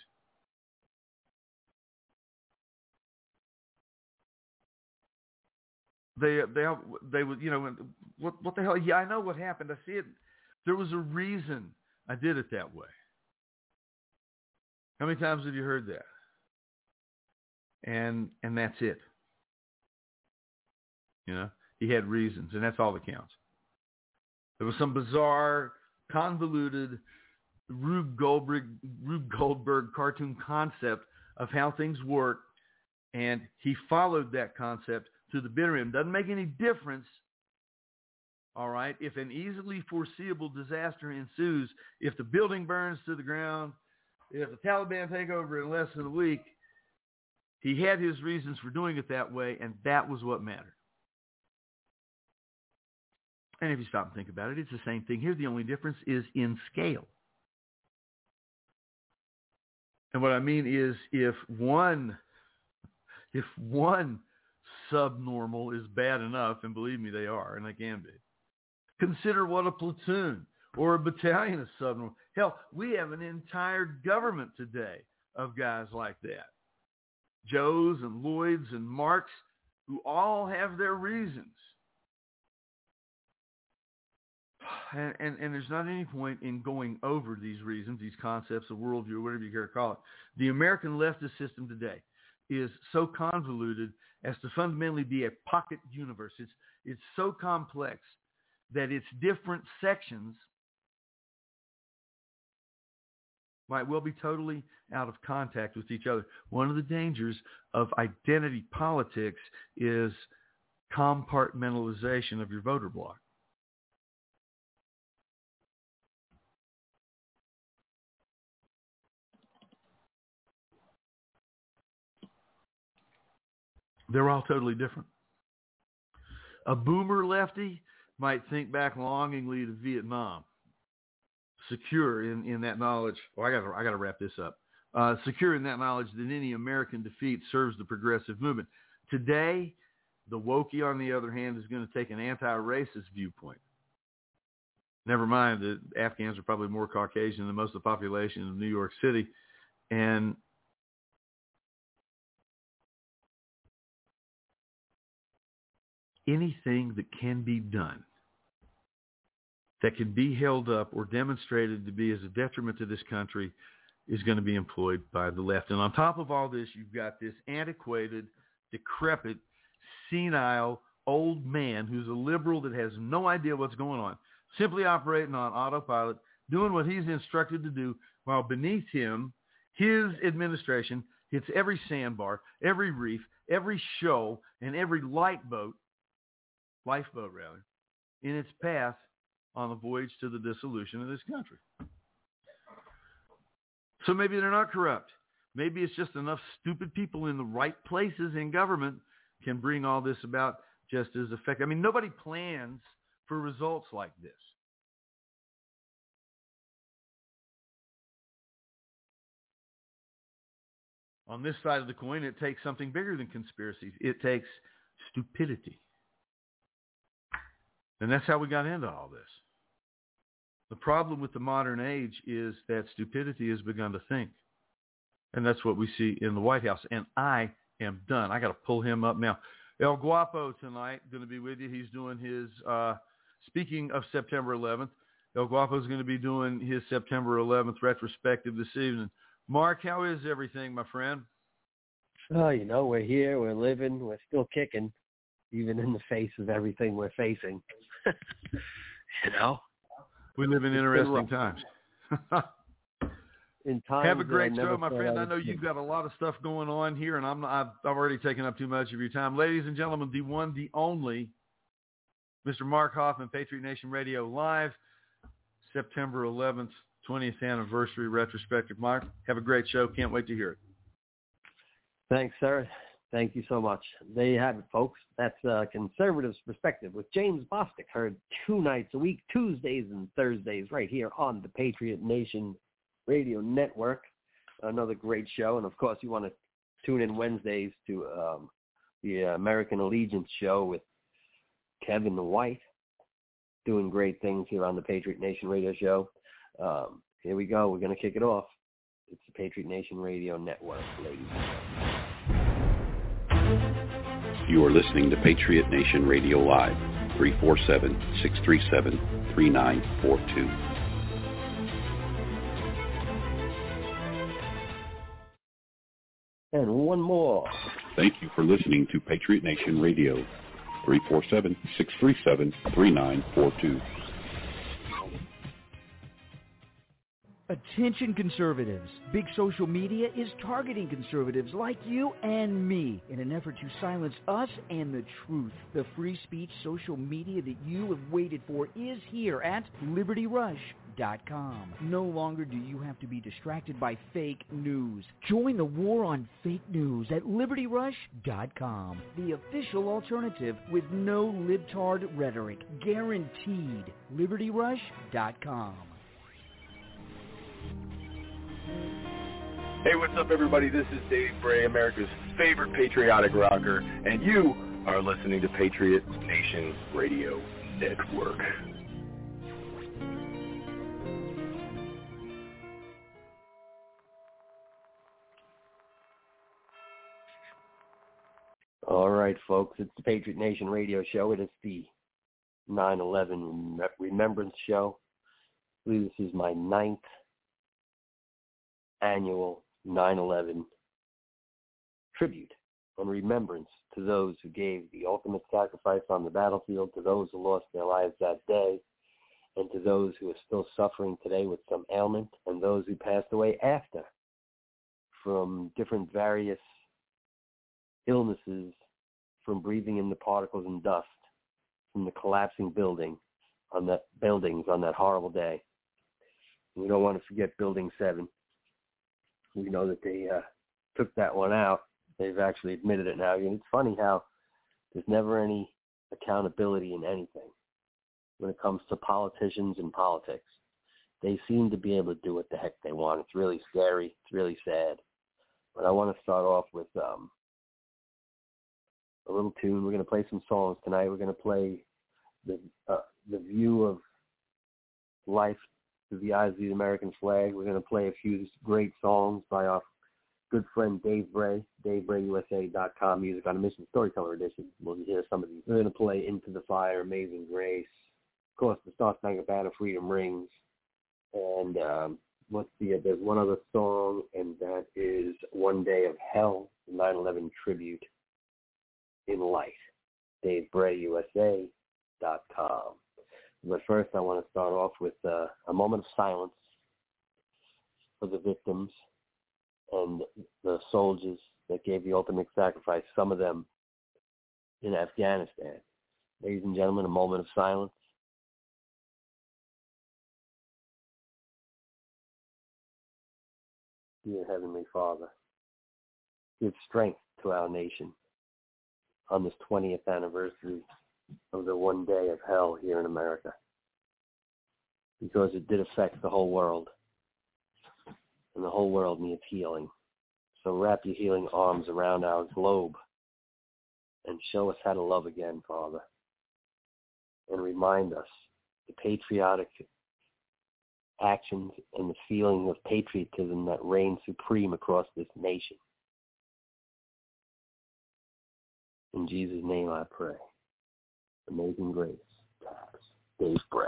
they they they would, you know, what what the hell? Yeah, I know what happened. I see it. There was a reason I did it that way. How many times have you heard that? And and that's it. You know, he had reasons, and that's all that counts. There was some bizarre, convoluted Rube Goldberg, Rube Goldberg cartoon concept of how things work, and he followed that concept to the bitter end. Doesn't make any difference, all right, if an easily foreseeable disaster ensues, if the building burns to the ground, if the Taliban take over in less than a week. He had his reasons for doing it that way, and that was what mattered. And if you stop and think about it, it's the same thing here. The only difference is in scale. And what I mean is if one, if one subnormal is bad enough, and believe me, they are, and they can be, consider what a platoon or a battalion is subnormal. Hell, we have an entire government today of guys like that. Joes and Lloyds and Marks, who all have their reasons. And, and, and there's not any point in going over these reasons, these concepts, of worldview, whatever you care to call it. The American leftist system today is so convoluted as to fundamentally be a pocket universe. It's, it's so complex that its different sections might well be totally out of contact with each other. One of the dangers of identity politics is compartmentalization of your voter bloc. They're all totally different. A boomer lefty might think back longingly to Vietnam, secure in, in that knowledge. Well, I got I got to wrap this up. Uh, secure in that knowledge that any American defeat serves the progressive movement. Today, the Wokey, on the other hand, is going to take an anti-racist viewpoint. Never mind that Afghans are probably more Caucasian than most of the population of New York City, and anything that can be done that can be held up or demonstrated to be as a detriment to this country is going to be employed by the left. And on top of all this, you've got this antiquated, decrepit, senile old man who's a liberal that has no idea what's going on, simply operating on autopilot, doing what he's instructed to do, while beneath him, his administration hits every sandbar, every reef, every shoal, and every light boat, lifeboat rather, in its path on the voyage to the dissolution of this country. So maybe they're not corrupt. Maybe it's just enough stupid people in the right places in government can bring all this about just as effective. I mean, nobody plans for results like this. On this side of the coin, it takes something bigger than conspiracies. It takes stupidity. And that's how we got into all this. The problem with the modern age is that stupidity has begun to think. And that's what we see in the White House. And I am done. I got to pull him up now. El Guapo tonight, going to be with you. He's doing his, uh, speaking of September eleventh, El Guapo is going to be doing his September eleventh retrospective this evening. Mark, how is everything, my friend? Oh, you know, we're here, we're living, we're still kicking, even in the face of everything we're facing. You know? We live in It's interesting times. in times. Have a great I show, my friend. I, I know you've got a lot of stuff going on here, and I'm not, I've, I've already taken up too much of your time. Ladies and gentlemen, the one, the only, Mister Mark Hoffman, Patriot Nation Radio Live, September eleventh, twentieth anniversary retrospective. Mark, have a great show. Can't wait to hear it. Thanks, sir. Thank you so much. There you have it, folks. That's uh, Conservatives' Perspective with James Bostic, heard two nights a week, Tuesdays and Thursdays, right here on the Patriot Nation Radio Network. Another great show. And, of course, you want to tune in Wednesdays to um, the American Allegiance show with Kevin White, doing great things here on the Patriot Nation Radio Show. Um, here we go. We're going to kick it off. It's the Patriot Nation Radio Network, ladies and gentlemen. You are listening to Patriot Nation Radio Live, three four seven, six three seven, three nine four two. And one more. Thank you for listening to Patriot Nation Radio. three four seven, six three seven, three nine four two. Attention conservatives. Big social media is targeting conservatives like you and me in an effort to silence us and the truth. The free speech social media that you have waited for is here at Liberty Rush dot com. No longer do you have to be distracted by fake news. Join the war on fake news at Liberty Rush dot com, the official alternative with no libtard rhetoric. Guaranteed. Liberty Rush dot com. Hey, what's up, everybody? This is Dave Bray, America's favorite patriotic rocker, and you are listening to Patriot Nation Radio Network. All right, folks, it's the Patriot Nation Radio Show. It is the nine eleven Remembrance Show. I believe this is my ninth annual nine eleven tribute and remembrance to those who gave the ultimate sacrifice on the battlefield, to those who lost their lives that day, and to those who are still suffering today with some ailment, and those who passed away after from different various illnesses, from breathing in the particles and dust from the collapsing building on that buildings on that horrible day. We don't want to forget Building seven. We know that they uh, took that one out. They've actually admitted it now. And it's funny how there's never any accountability in anything when it comes to politicians and politics. They seem to be able to do what the heck they want. It's really scary. It's really sad. But I want to start off with um, a little tune. We're going to play some songs tonight. We're going to play the uh, the view of life through the eyes of the American flag. We're going to play a few great songs by our good friend Dave Bray, Dave Bray U S A dot com, Music on a Mission, Storyteller Edition. We'll hear some of these. We're going to play Into the Fire, Amazing Grace. Of course, the Star Spangled Banner, Freedom Rings. And um, let's see, there's one other song, and that is One Day of Hell, nine eleven Tribute in Light. Dave Bray U S A dot com. But first, I want to start off with uh, a moment of silence for the victims and the soldiers that gave the ultimate sacrifice, some of them in Afghanistan. Ladies and gentlemen, a moment of silence. Dear Heavenly Father, give strength to our nation on this twentieth anniversary of the one day of hell here in America, because it did affect the whole world, and the whole world needs healing. So wrap your healing arms around our globe and show us how to love again, Father, and remind us the patriotic actions and the feeling of patriotism that reigns supreme across this nation. In Jesus' name I pray. Amazing Grace. Dave Bray.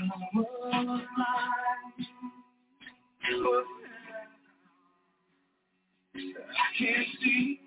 can't see.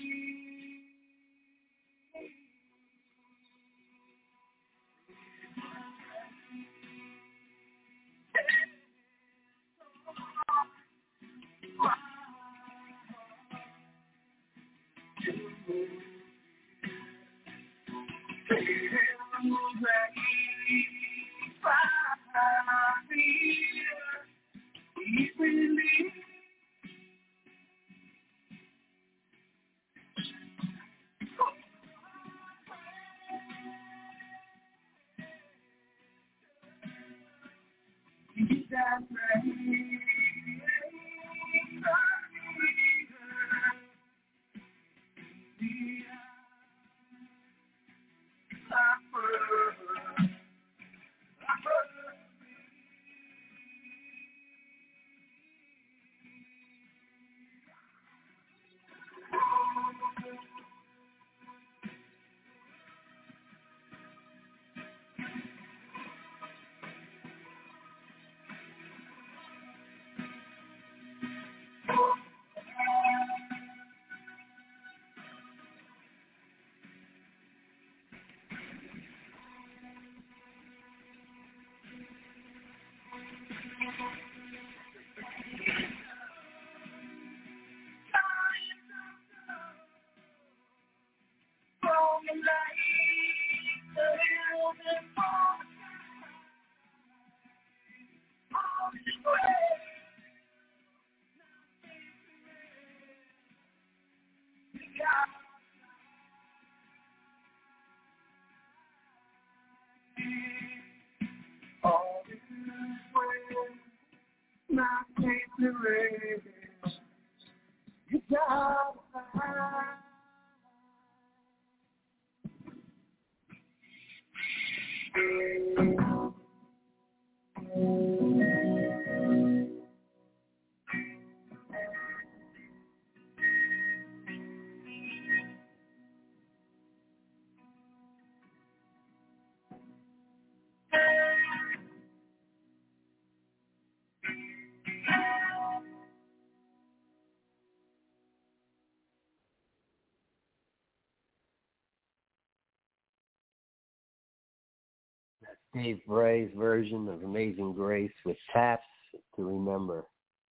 Dave Bray's version of Amazing Grace with Taps to Remember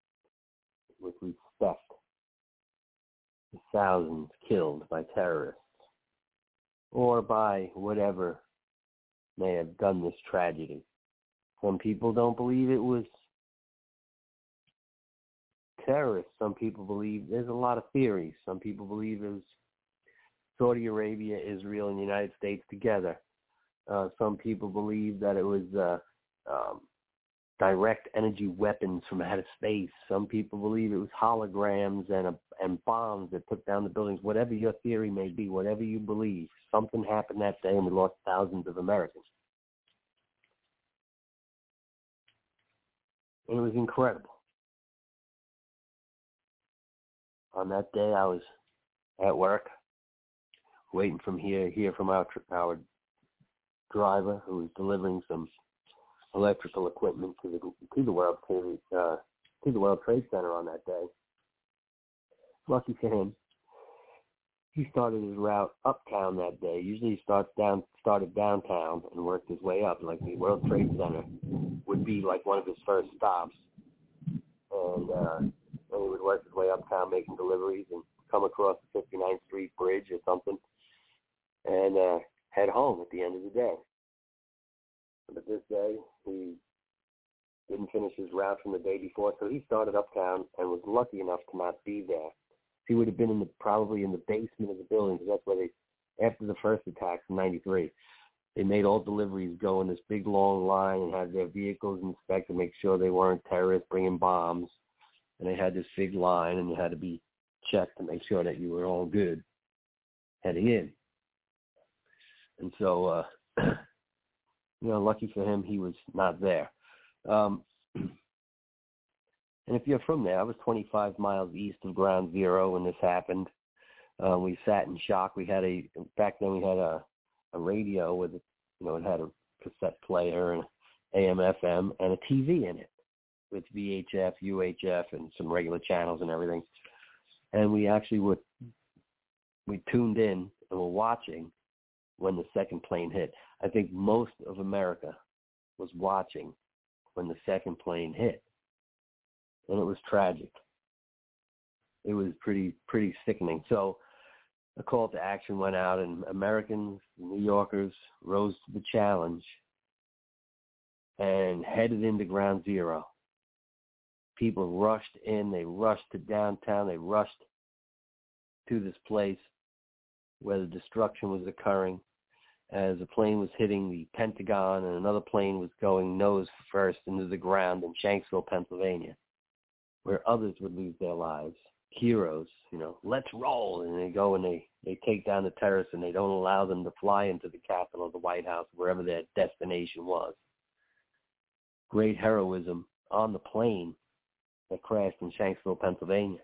with respect. The thousands killed by terrorists or by whatever may have done this tragedy. Some people don't believe it was terrorists. Some people believe, there's a lot of theories. Some people believe it was Saudi Arabia, Israel, and the United States together. Uh, some people believe that it was uh, um, direct energy weapons from outer space. Some people believe it was holograms and a, and bombs that took down the buildings. Whatever your theory may be, whatever you believe, something happened that day and we lost thousands of Americans. And it was incredible. On that day, I was at work, waiting from here, hear from our our driver who was delivering some electrical equipment to the to the World Trade uh, to the World Trade Center on that day. Lucky for him, he started his route uptown that day. Usually he starts down started downtown and worked his way up. Like the World Trade Center would be like one of his first stops, and uh, and he would work his way uptown making deliveries and come across the fifty-ninth Street Bridge or something, and uh, head home at the end of the day. But this day, he didn't finish his route from the day before, so he started uptown and was lucky enough to not be there. He would have been in the probably in the basement of the building, because that's where they, after the first attacks in ninety-three, they made all deliveries go in this big long line and had their vehicles inspected to make sure they weren't terrorists bringing bombs. And they had this big line, and you had to be checked to make sure that you were all good heading in. And so, uh, you know, lucky for him, he was not there. Um, and if you're from there, I was twenty-five miles east of Ground Zero when this happened. Uh, we sat in shock. We had a, back then we had a, a radio with, you know, it had a cassette player and A M F M, and a T V in it with V H F, U H F, and some regular channels and everything. And we actually were, we tuned in and were watching when the second plane hit. I think most of America was watching when the second plane hit. And it was tragic. It was pretty, pretty sickening. So a call to action went out, and Americans, New Yorkers rose to the challenge and headed into Ground Zero. People rushed in. They rushed to downtown. They rushed to this place where the destruction was occurring as a plane was hitting the Pentagon and another plane was going nose first into the ground in Shanksville, Pennsylvania, where others would lose their lives. Heroes, you know, let's roll. And they go and they, they take down the terrorists, and they don't allow them to fly into the Capitol or the White House, wherever their destination was. Great heroism on the plane that crashed in Shanksville, Pennsylvania.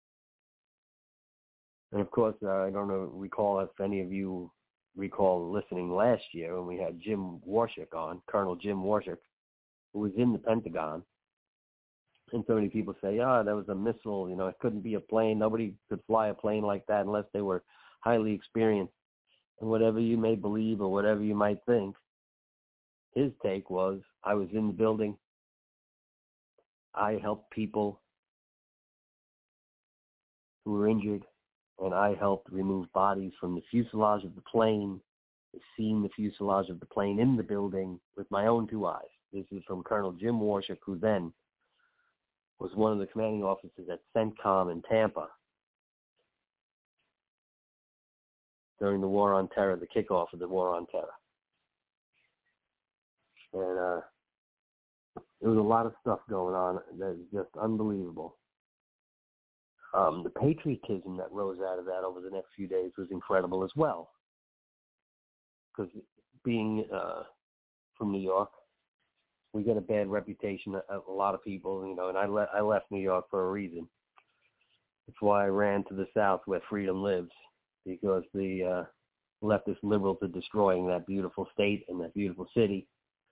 And of course, uh, I don't know, recall if any of you recall listening last year when we had Jim Warshak on, Colonel Jim Warshak, who was in the Pentagon. And so many people say, oh, that was a missile, you know, it couldn't be a plane. Nobody could fly a plane like that unless they were highly experienced. And whatever you may believe or whatever you might think, his take was, I was in the building. I helped people who were injured, and I helped remove bodies from the fuselage of the plane, seeing the fuselage of the plane in the building with my own two eyes. This is from Colonel Jim Warshak, who then was one of the commanding officers at CENTCOM in Tampa during the War on Terror, the kickoff of the War on Terror. And uh, there was a lot of stuff going on that is just unbelievable. Um, the patriotism that rose out of that over the next few days was incredible as well. Because being uh, from New York, we get a bad reputation of a lot of people, you know, and I, le- I left New York for a reason. That's why I ran to the South where freedom lives, because the uh, leftist liberals are destroying that beautiful state and that beautiful city.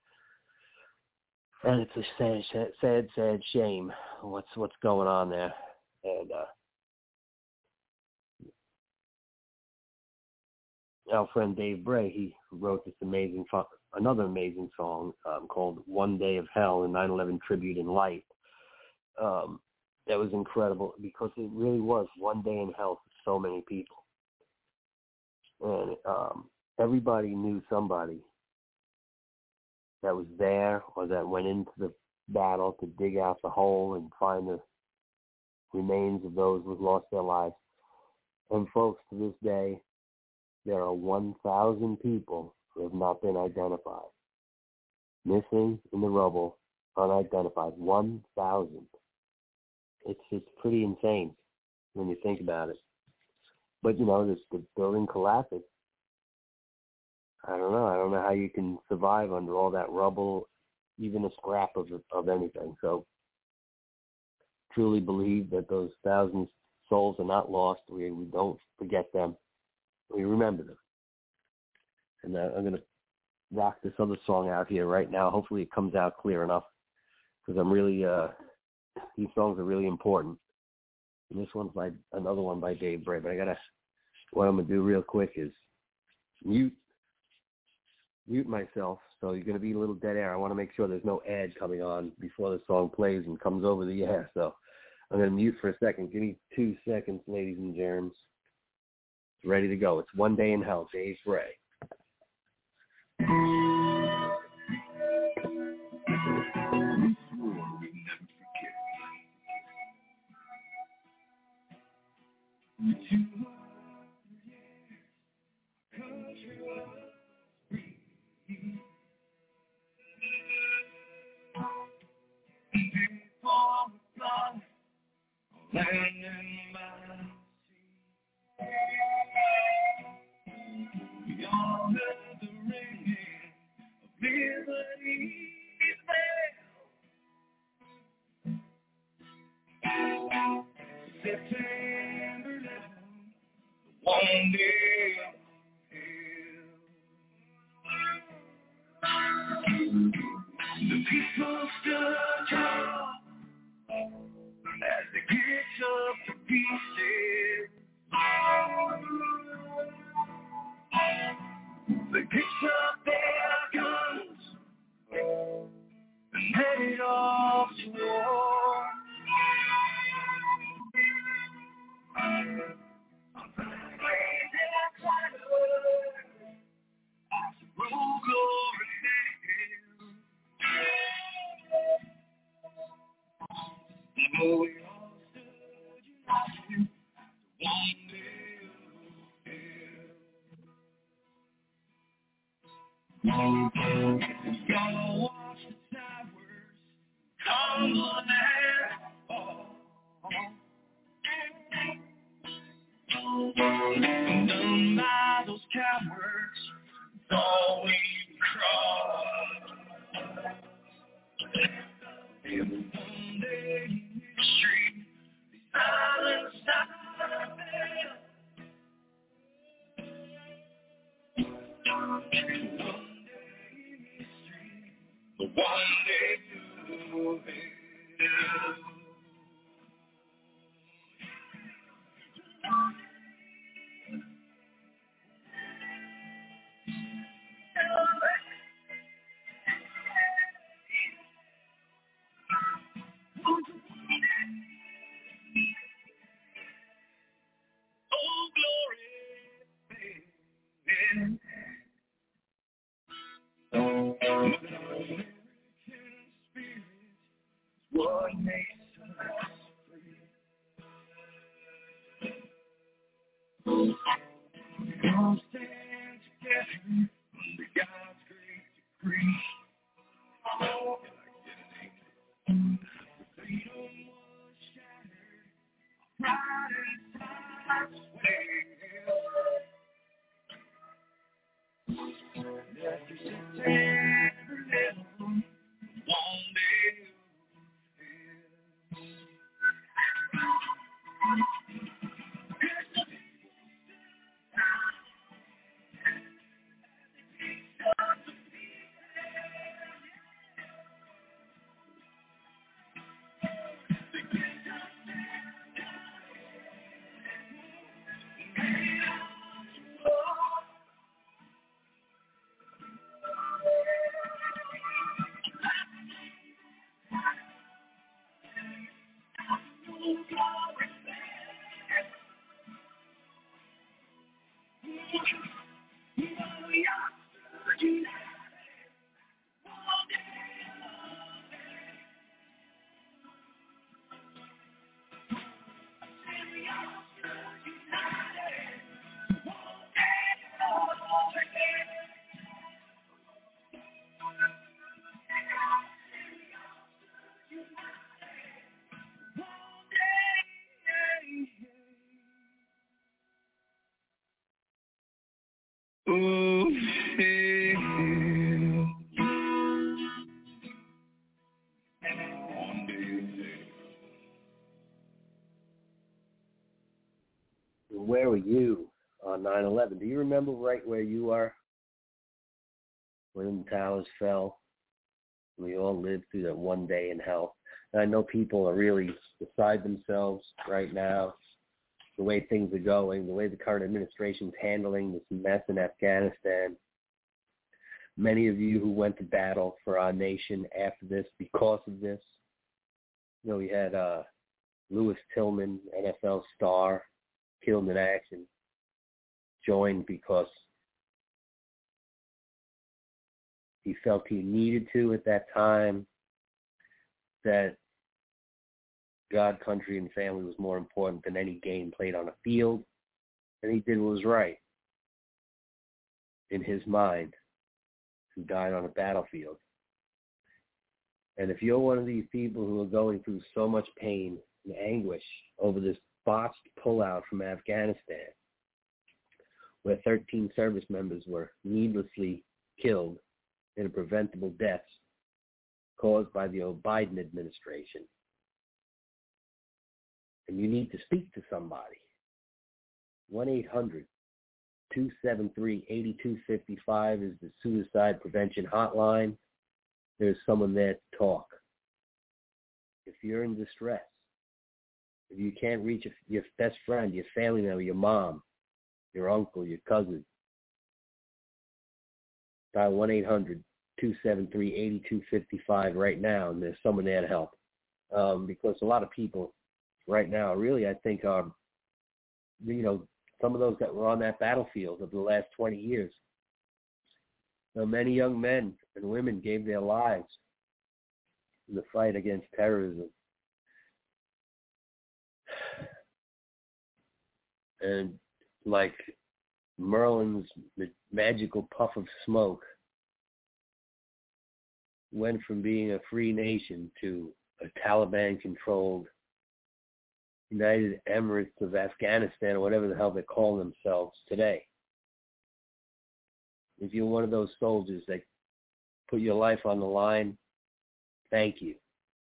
And it's a sad, sad, sad, sad shame what's what's going on there. And uh, our friend Dave Bray, he wrote this amazing, another amazing song um, called "One Day of Hell" and nine eleven Tribute in Light. Um, that was incredible because it really was one day in hell for so many people. And um, everybody knew somebody that was there or that went into the battle to dig out the hole and find the remains of those who lost their lives. And folks, to this day, there are one thousand people who have not been identified. Missing in the rubble, unidentified. one thousand. It's it's pretty insane when you think about it. But, you know, this, the building collapses. I don't know. I don't know how you can survive under all that rubble, even a scrap of of anything. So, truly believe that those thousand souls are not lost. We we don't forget them. We remember them. And uh, I'm going to rock this other song out here right now. Hopefully it comes out clear enough, because I'm really, uh, these songs are really important. And this one's by, another one by Dave Bray. But I got to, what I'm going to do real quick is mute, mute myself. So you're going to be a little dead air. I want to make sure there's no ad coming on before the song plays and comes over the air. So I'm going to mute for a second. Give me two seconds, ladies and germs. It's ready to go. It's One Day in Hell, Dave Bray. One day of hell. rifle stood tall as they picked up the pieces. They picked up their guns and headed off to war. Oh, we all stood united, one day gonna watch the towers crumble and fall. Done by those cowards, all we crawl. And one day in the street, the silence One day in history, the one day you'll be. Oh, glory, baby. American spirit is what makes us free. We all stand together under God's great decree. Oh, freedom was shattered, pride and pride swayed. Let us stand together, one day. Ooh, yeah. Where were you on nine eleven? Do you remember right where you are when the towers fell? We all lived through that one day in hell. And I know people are really beside themselves right now, the way things are going, the way the current administration's handling this mess in Afghanistan. Many of you who went to battle for our nation after this, because of this. You know, we had uh, Lewis Tillman, N F L star, killed in action, joined because he felt he needed to at that time, that God, country, and family was more important than any game played on a field, and he did what was right in his mind, who died on a battlefield. And if you're one of these people who are going through so much pain and anguish over this botched pullout from Afghanistan, where thirteen service members were needlessly killed in a preventable deaths caused by the Biden administration, and you need to speak to somebody, one eight hundred two seven three eight two five five is the suicide prevention hotline. there's someone there to talk. If you're in distress, if you can't reach your best friend, your family member, your mom, your uncle, your cousin, dial one eight hundred two seven three eight two five five right now, and there's someone there to help. Um, because a lot of people right now really, I think, are, you know, some of those that were on that battlefield of the last twenty years. Now, many young men and women gave their lives in the fight against terrorism. And like Merlin's magical puff of smoke, went from being a free nation to a Taliban-controlled United Emirates of Afghanistan, or whatever the hell they call themselves today. If you're one of those soldiers that put your life on the line, thank you.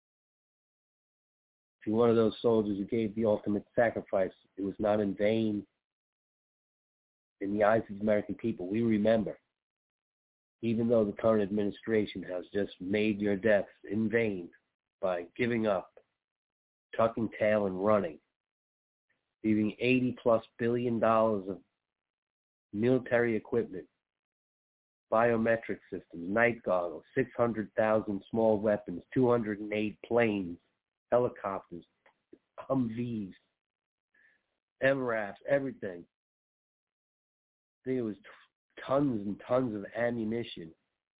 If you're one of those soldiers who gave the ultimate sacrifice, it was not in vain. In the eyes of the American people, we remember, even though the current administration has just made your deaths in vain by giving up, tucking tail and running, leaving eighty plus billion dollars of military equipment, biometric systems, night goggles, six hundred thousand small weapons, two hundred eight planes, helicopters, Humvees, M RAPs, everything. I think it was t- tons and tons of ammunition.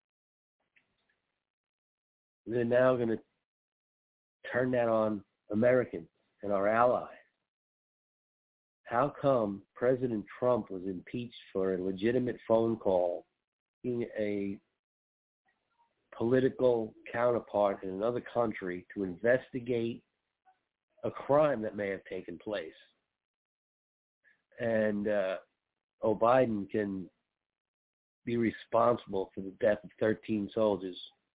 They're now going to turn that on Americans and our allies. How come President Trump was impeached for a legitimate phone call, being a political counterpart in another country to investigate a crime that may have taken place? And uh, oh, Biden can be responsible for the death of thirteen soldiers,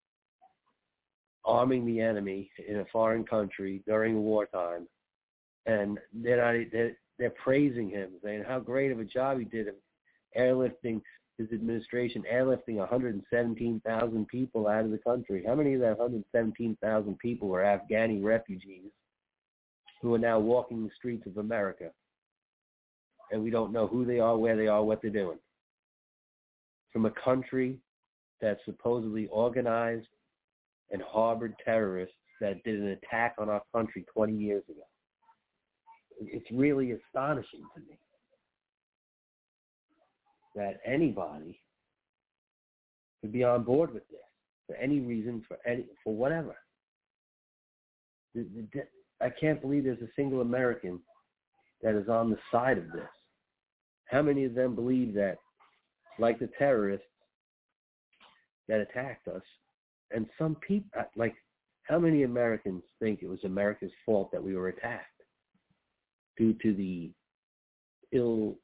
arming the enemy in a foreign country during wartime, and they're not, they're, they're praising him, saying how great of a job he did of airlifting, his administration airlifting one hundred seventeen thousand people out of the country. How many of that one hundred seventeen thousand people were Afghani refugees who are now walking the streets of America? And we don't know who they are, where they are, what they're doing. From a country that supposedly organized and harbored terrorists that did an attack on our country twenty years ago. It's really astonishing to me that anybody could be on board with this for any reason, for any, for whatever. The, the, I can't believe there's a single American that is on the side of this. How many of them believe that, like the terrorists that attacked us, and some people, like, how many Americans think it was America's fault that we were attacked due to the ill,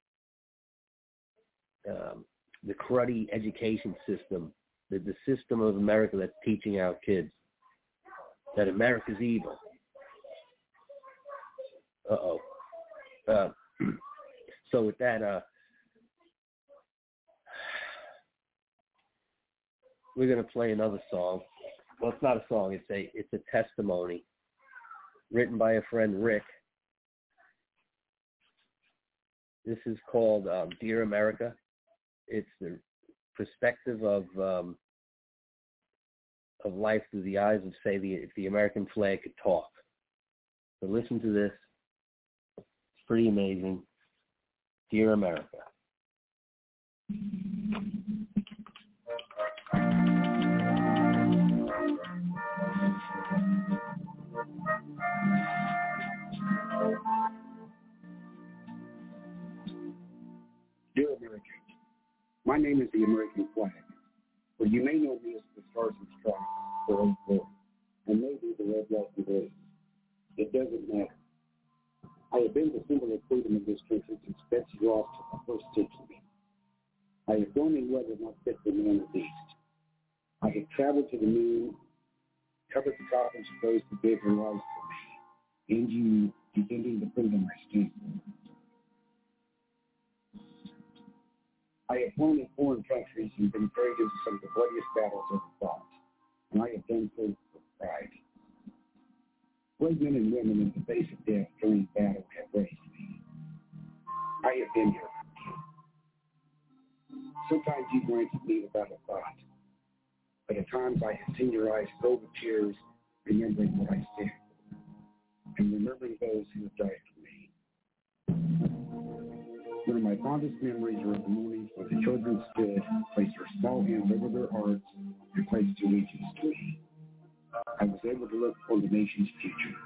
um, the cruddy education system, the, the system of America that's teaching our kids that America's evil? Uh-oh. Uh, so with that, uh, we're going to play another song. Well, it's not a song. It's a it's a testimony written by a friend, Rick. This is called um, Dear America. It's the perspective of um, of life through the eyes of, say, the, if the American flag could talk. So listen to this. It's pretty amazing. Dear America. Dear Americans, my name is the American flag, but you may know me as the Stars and Stripes, or O four, and maybe the Red, White, and Blue. It doesn't matter. I have been the symbol of freedom in this country since Betsy Ross took my first steps to me. I have gone in weather not fit for man of the East. I have traveled to the moon, covered the coffins of those who gave their lives for me, and you, defending the freedom I stand for. I have flown in foreign countries and been carried into some of the bloodiest battles ever fought. and I have done so with pride. Brave men and women in the face of death during battle have raised me. I have been here. Sometimes you glance at me without a thought, but at times I have seen your eyes filled with tears, remembering what I stand for, and remembering those who have died for me. One of my fondest memories are of the mornings when the children stood, placed their small hands over their hearts, and pledged allegiance to me. I was able to look for the nation's future.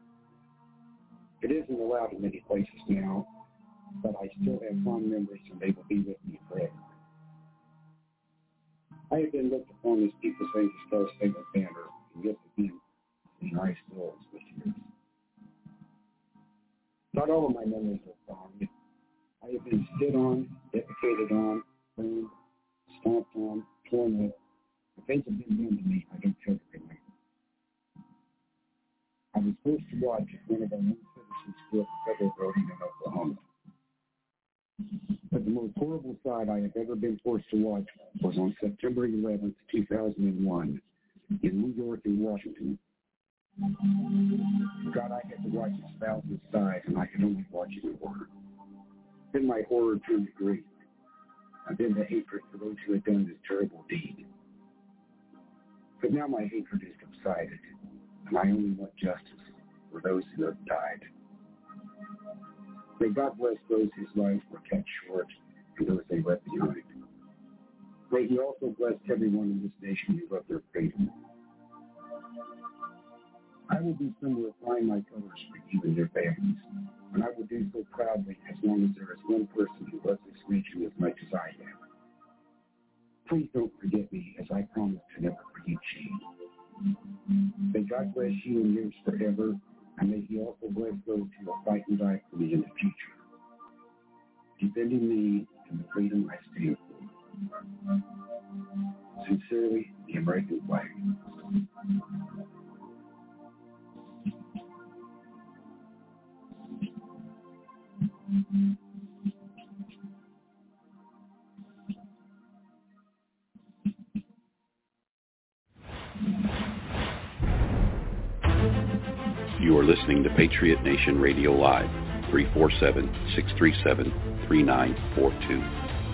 It isn't allowed in many places now, but I still have fond memories and they will be with me forever. I have been looked upon as people say the Star Spangled Banner, and yet again, in nice girls with tears. Not all of my memories are fond. I have been spit on, defecated on, burned, stomped on, torn up. The things have been done to me I don't care to remember. I was forced to watch as one of our own citizens grew up a federal building in Oklahoma. But the most horrible sight I have ever been forced to watch was on September eleventh, two thousand one, in New York and Washington. God, I had to watch his thousands sides, and I could only watch it in horror. Then my horror turned to grief, and then the hatred for those who had done this terrible deed. But now my hatred is subsided, and I only want justice for those who have died. May God bless those whose lives were cut short and those they left behind. May he also bless everyone in this nation who loved their freedom. I will be somewhere flying my colors for you and your families, and I will do so proudly as long as there is one person who loves this nation as much as I am. Please don't forget me, as I promise to never forget you. May God bless you and yours forever, and may he also bless those who will fight and die for me in the future, defending me and the freedom I stand for. Sincerely, the American flag. You are listening to Patriot Nation Radio Live, three four seven, six three seven, three nine four two.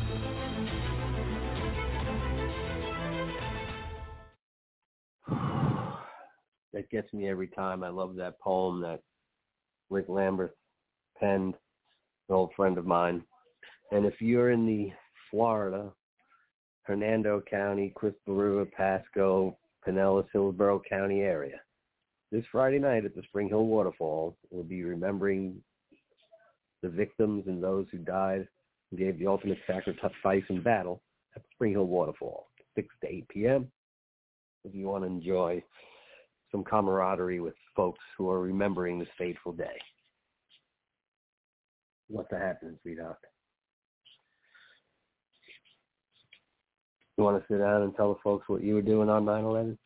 That gets me every time. I love that poem that Rick Lambert penned, an old friend of mine. And if you're in the Florida, Hernando County, Crystal River, Pasco, Pinellas, Hillsborough County area, this Friday night at the Spring Hill Waterfall, we'll be remembering the victims and those who died and gave the ultimate sacrifice in battle at the Spring Hill Waterfall, six to eight p.m. If you want to enjoy some camaraderie with folks who are remembering this fateful day. What's happening, sweetheart? You want to sit down and tell the folks what you were doing on nine eleven?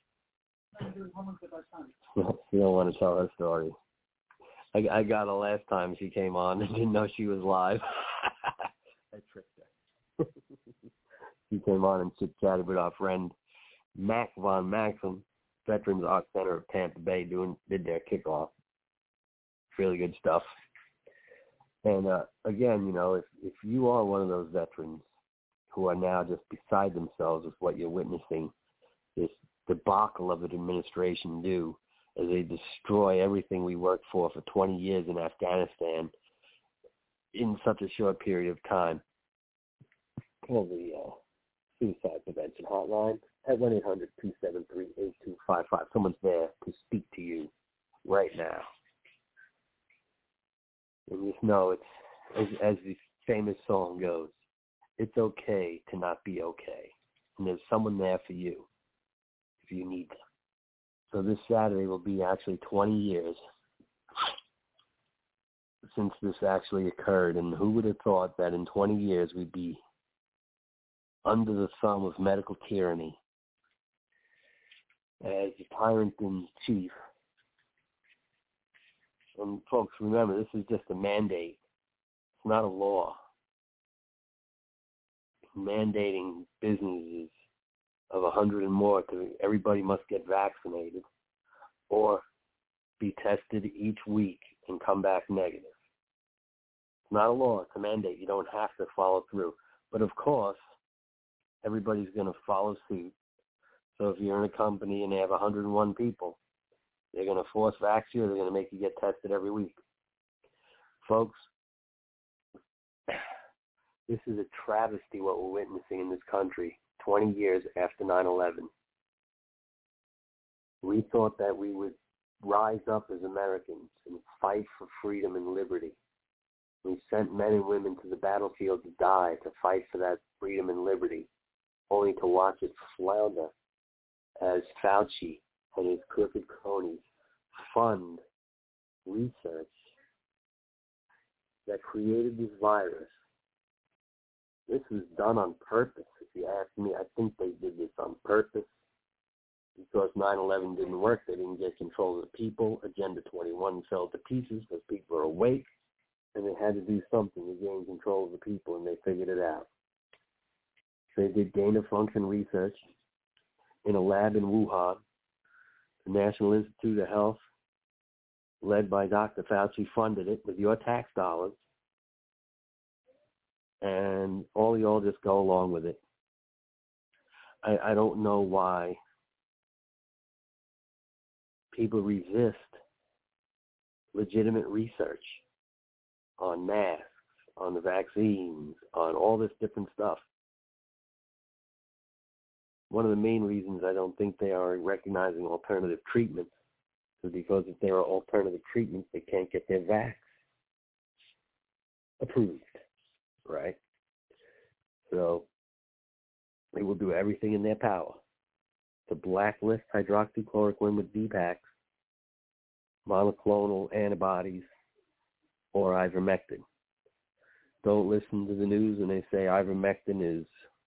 You don't want to tell her story. I, I got her last time she came on and didn't know she was live. I tricked her. She came on and chit-chatted with our friend Mac Von Maxim, Veterans Art Center of Tampa Bay, doing did their kickoff. Really good stuff. And uh, again, you know, if, if you are one of those veterans who are now just beside themselves with what you're witnessing, this debacle of an administration do as they destroy everything we worked for for twenty years in Afghanistan in such a short period of time. Call the uh, suicide prevention hotline at one eight hundred, two seven three, eight two five five. Someone's there to speak to you right now. And just know it's, as, as the famous song goes, it's okay to not be okay. And there's someone there for you if you need them. So this Saturday will be actually twenty years since this actually occurred. And who would have thought that in twenty years we'd be under the thumb of medical tyranny as the tyrant in chief. And folks, remember, this is just a mandate. It's not a law. Mandating businesses of a hundred and more to everybody must get vaccinated or be tested each week and come back negative. It's not a law, it's a mandate. You don't have to follow through. But of course, everybody's going to follow suit. So if you're in a company and they have one hundred and one people, they're going to force vax you or they're going to make you get tested every week. Folks, this is a travesty what we're witnessing in this country twenty years after nine eleven. We thought that we would rise up as Americans and fight for freedom and liberty. We sent men and women to the battlefield to die, to fight for that freedom and liberty, only to watch it flounder as Fauci and his crooked cronies fund research that created this virus. This was done on purpose, if you ask me. I think they did this on purpose because nine eleven didn't work. They didn't get control of the people. Agenda twenty-one fell to pieces because people are awake, and they had to do something to gain control of the people, and they figured it out. They did gain-of-function research in a lab in Wuhan. The National Institute of Health, led by Doctor Fauci, funded it with your tax dollars. And all y'all just go along with it. I, I don't know why people resist legitimate research on masks, on the vaccines, on all this different stuff. One of the main reasons I don't think they are recognizing alternative treatments is because if there are alternative treatments, they can't get their vax approved, right? So they will do everything in their power to blacklist hydroxychloroquine with D PAX, monoclonal antibodies, or ivermectin. Don't listen to the news when they say ivermectin is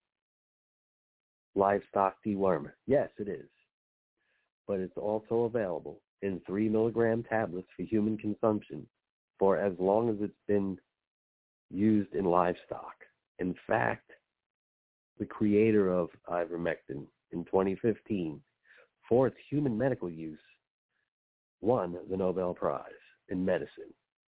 livestock dewormer. Yes, it is. But it's also available in three milligram tablets for human consumption for as long as it's been used in livestock. In fact, the creator of ivermectin in twenty fifteen, for its human medical use, won the Nobel Prize in medicine.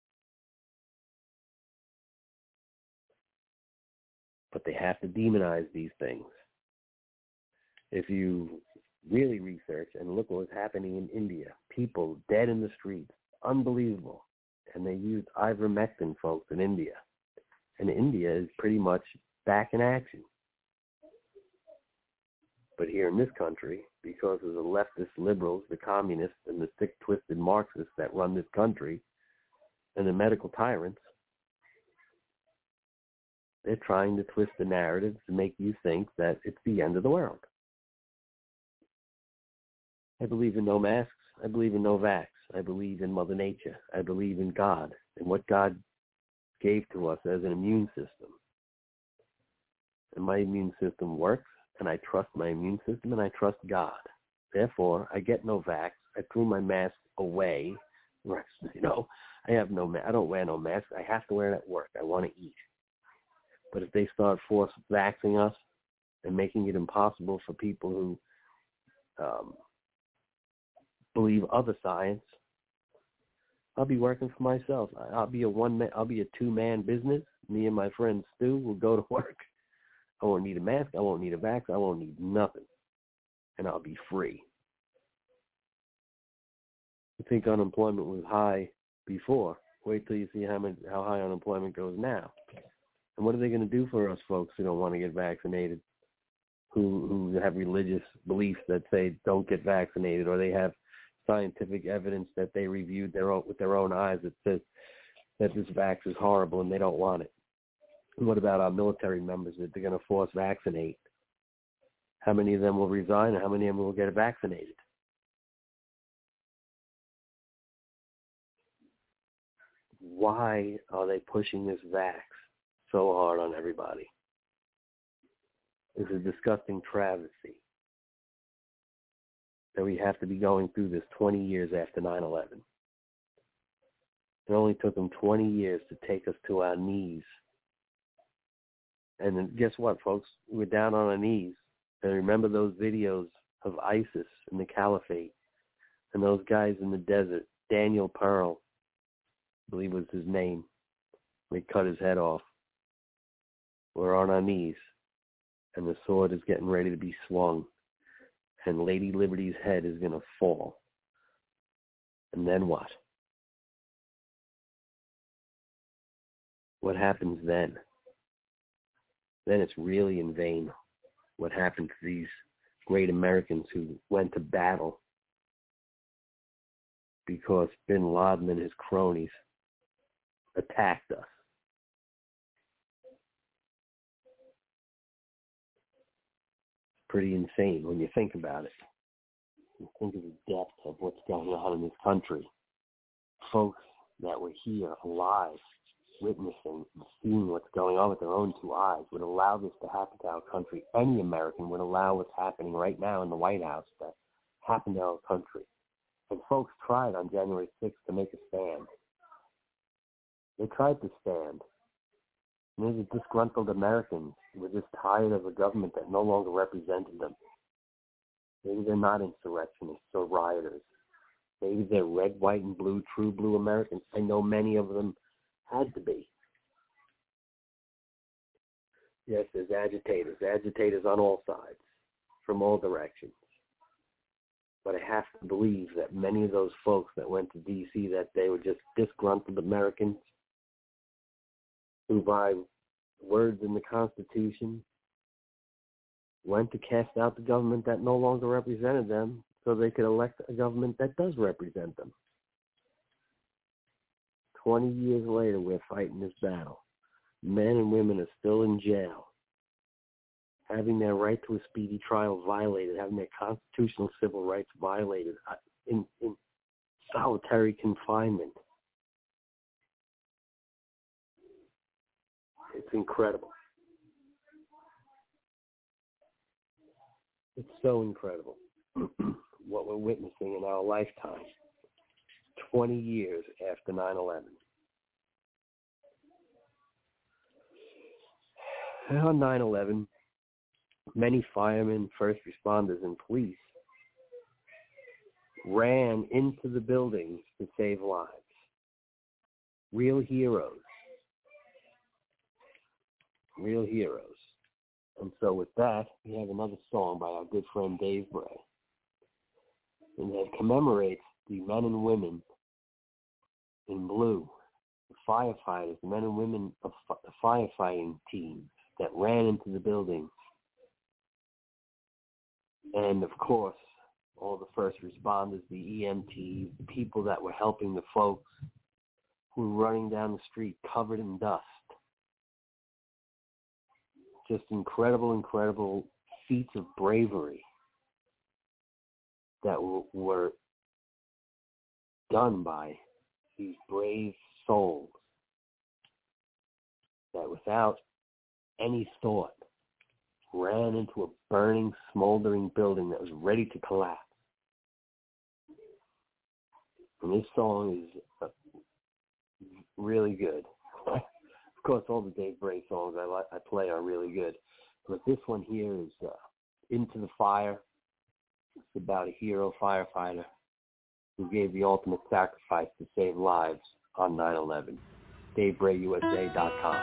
But they have to demonize these things. If you really research and look what's happening in India, people dead in the streets, unbelievable. And they used ivermectin, folks, in India. And India is pretty much back in action. But here in this country, because of the leftist liberals, the communists, and the sick-twisted Marxists that run this country, and the medical tyrants, they're trying to twist the narrative to make you think that it's the end of the world. I believe in no masks. I believe in no vax. I believe in Mother Nature. I believe in God and what God gave to us as an immune system. And my immune system works, and I trust my immune system, and I trust God. Therefore, I get no vax. I threw my mask away. You know, I have no ma- I don't wear no mask. I have to wear it at work. I want to eat. But if they start force vaxing us and making it impossible for people who um, believe other science, I'll be working for myself. I'll be a one man, I'll be a two man business. Me and my friend Stu will go to work. I won't need a mask. I won't need a vax. I won't need nothing, and I'll be free. You think unemployment was high before? Wait till you see how much, how high unemployment goes now. And what are they going to do for us folks who don't want to get vaccinated, who who have religious beliefs that say don't get vaccinated, or they have scientific evidence that they reviewed their own, with their own eyes that says that this vax is horrible and they don't want it? And what about our military members that they're going to force vaccinate? How many of them will resign and how many of them will get vaccinated? Why are they pushing this vax so hard on everybody? It's a disgusting travesty that we have to be going through this twenty years after nine eleven. It only took them twenty years to take us to our knees. And then guess what, folks? We're down on our knees And remember those videos of ISIS and the Caliphate and those guys in the desert, Daniel Pearl, I believe was his name. They cut his head off. We're on our knees, and the sword is getting ready to be swung, and Lady Liberty's head is going to fall. And then what? What happens then? Then it's really in vain what happened to these great Americans who went to battle because bin Laden and his cronies attacked us. Pretty insane when you think about it. You think of the depth of what's going on in this country. Folks that were here alive, witnessing, seeing what's going on with their own two eyes would allow this to happen to our country. Any American would allow what's happening right now in the White House to happen to our country. And folks tried on January sixth to make a stand. They tried to stand. And these are disgruntled Americans who were just tired of a government that no longer represented them. Maybe they're not insurrectionists or rioters. Maybe they're red, white, and blue, true blue Americans. I know many of them had to be. Yes, there's agitators, agitators on all sides, from all directions. But I have to believe that many of those folks that went to D C that day were just disgruntled Americans who, by words in the Constitution, went to cast out the government that no longer represented them so they could elect a government that does represent them. Twenty years later, we're fighting this battle. Men and women are still in jail, having their right to a speedy trial violated, having their constitutional civil rights violated in, in solitary confinement. It's incredible. It's so incredible what we're witnessing in our lifetime, twenty years after nine eleven. On nine eleven, many firemen, first responders, and police ran into the buildings to save lives. Real heroes. Real heroes. And so with that, we have another song by our good friend Dave Bray. And that commemorates the men and women in blue, the firefighters, the men and women of the firefighting teams that ran into the buildings. And of course, all the first responders, the E M Ts, the people that were helping the folks who were running down the street covered in dust. Just incredible, incredible feats of bravery that w- were done by these brave souls that without any thought ran into a burning, smoldering building that was ready to collapse. And this song is uh, really good. Of course, all the Dave Bray songs I, li- I play are really good. But this one here is uh, Into the Fire. It's about a hero firefighter who gave the ultimate sacrifice to save lives on nine eleven. Dave Bray U S A dot com.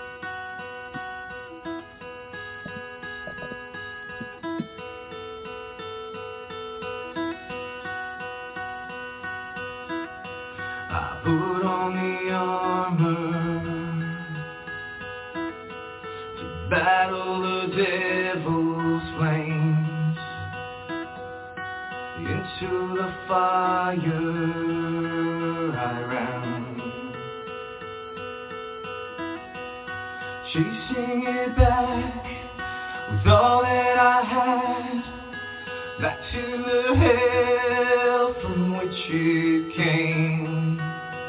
I put on the armor to battle the devil's flames. Into the fire I ran, chasing it back with all that I had, back to the hell from which it came.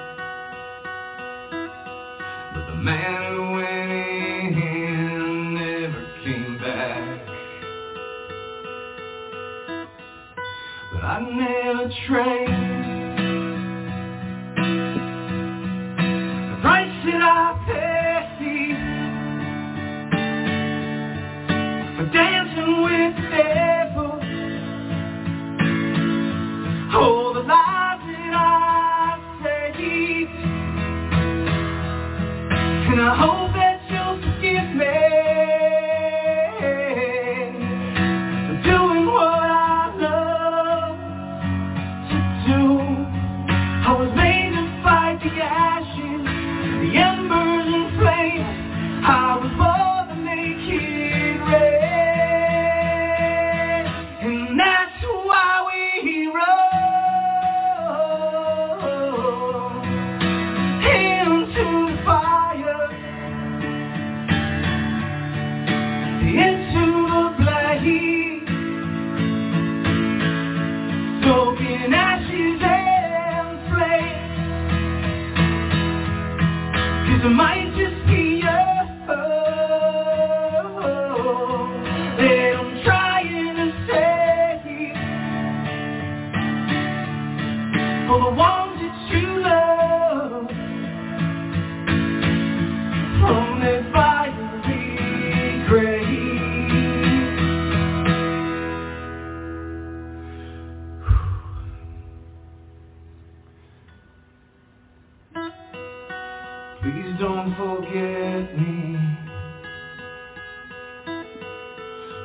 But the man who went in never came back. But I never trained the price that I paid for dancing with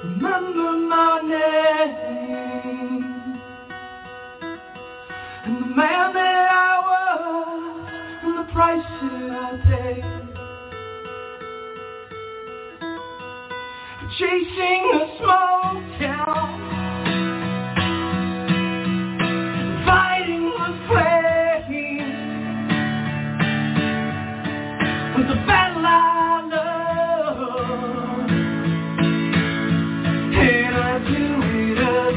remember my name and the man that I was and the price that I paid for chasing a small town, fighting the flames with the battle I love, and I do it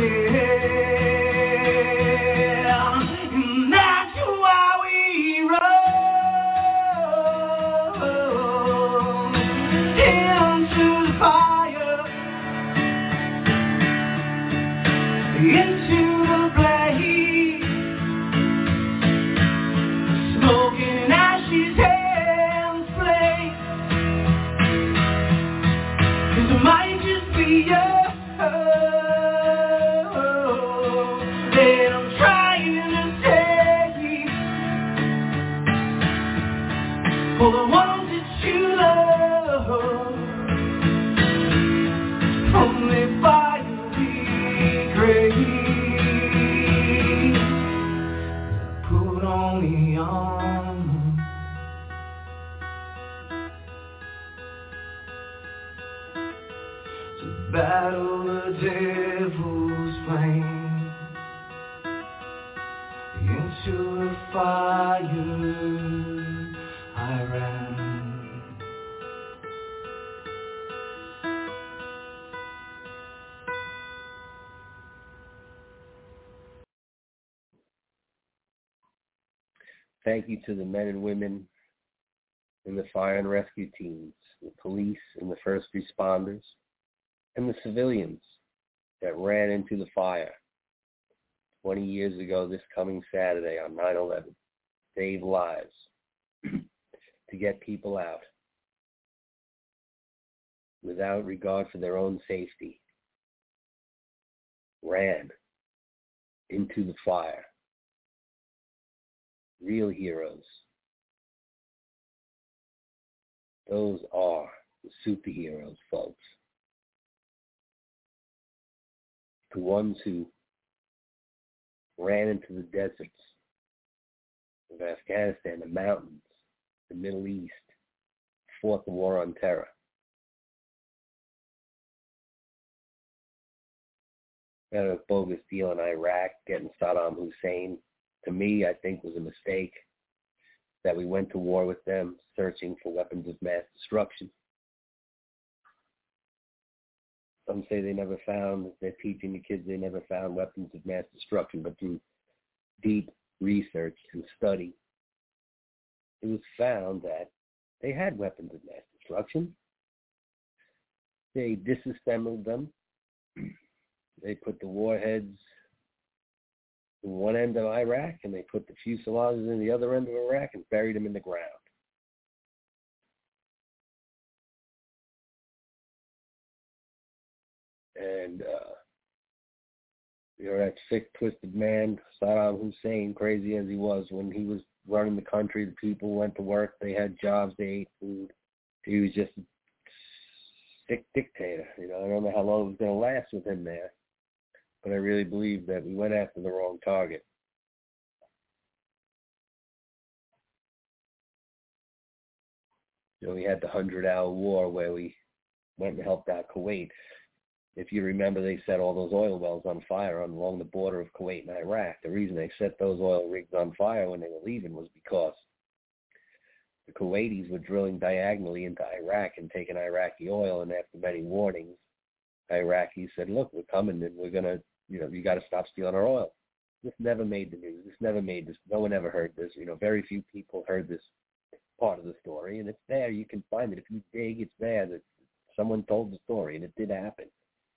again, and that's why we run into the fire, into the blaze, smoking ashes and flames, 'cause it might just be us that I'm trying to save, for the ones that you love from the fiery grave. Put on the armor to battle the devil's flame, into the fire I ran. Thank you to the men and women in the fire and rescue teams, the police and the first responders, and the civilians that ran into the fire twenty years ago this coming Saturday on nine eleven. Save lives to get people out without regard for their own safety. Ran into the fire. Real heroes. Those are the superheroes, folks. The ones who ran into the deserts of Afghanistan, the mountains, the Middle East, fought the war on terror. Had a bogus deal in Iraq, getting Saddam Hussein, to me, I think was a mistake, that we went to war with them, searching for weapons of mass destruction. Some say they never found, they're teaching the kids they never found weapons of mass destruction, but through deep research and study, it was found that they had weapons of mass destruction. They disassembled them. They put the warheads in one end of Iraq, and they put the fuselages in the other end of Iraq and buried them in the ground. And, uh, you know, that sick, twisted man, Saddam Hussein, crazy as he was, when he was running the country, the people went to work, they had jobs, they ate food. He was just a sick dictator. You know, I don't know how long it was going to last with him there, but I really believe that we went after the wrong target. You know, we had the hundred-hour war where we went and helped out Kuwait. If you remember, they set all those oil wells on fire on, along the border of Kuwait and Iraq. The reason they set those oil rigs on fire when they were leaving was because the Kuwaitis were drilling diagonally into Iraq and taking Iraqi oil, and after many warnings, Iraqis said, look, we're coming and we're going to, you know, you got to stop stealing our oil. This never made the news. This never made this. No one ever heard this. You know, very few people heard this part of the story, and it's there. You can find it. If you dig, it's there. That someone told the story, and it did happen.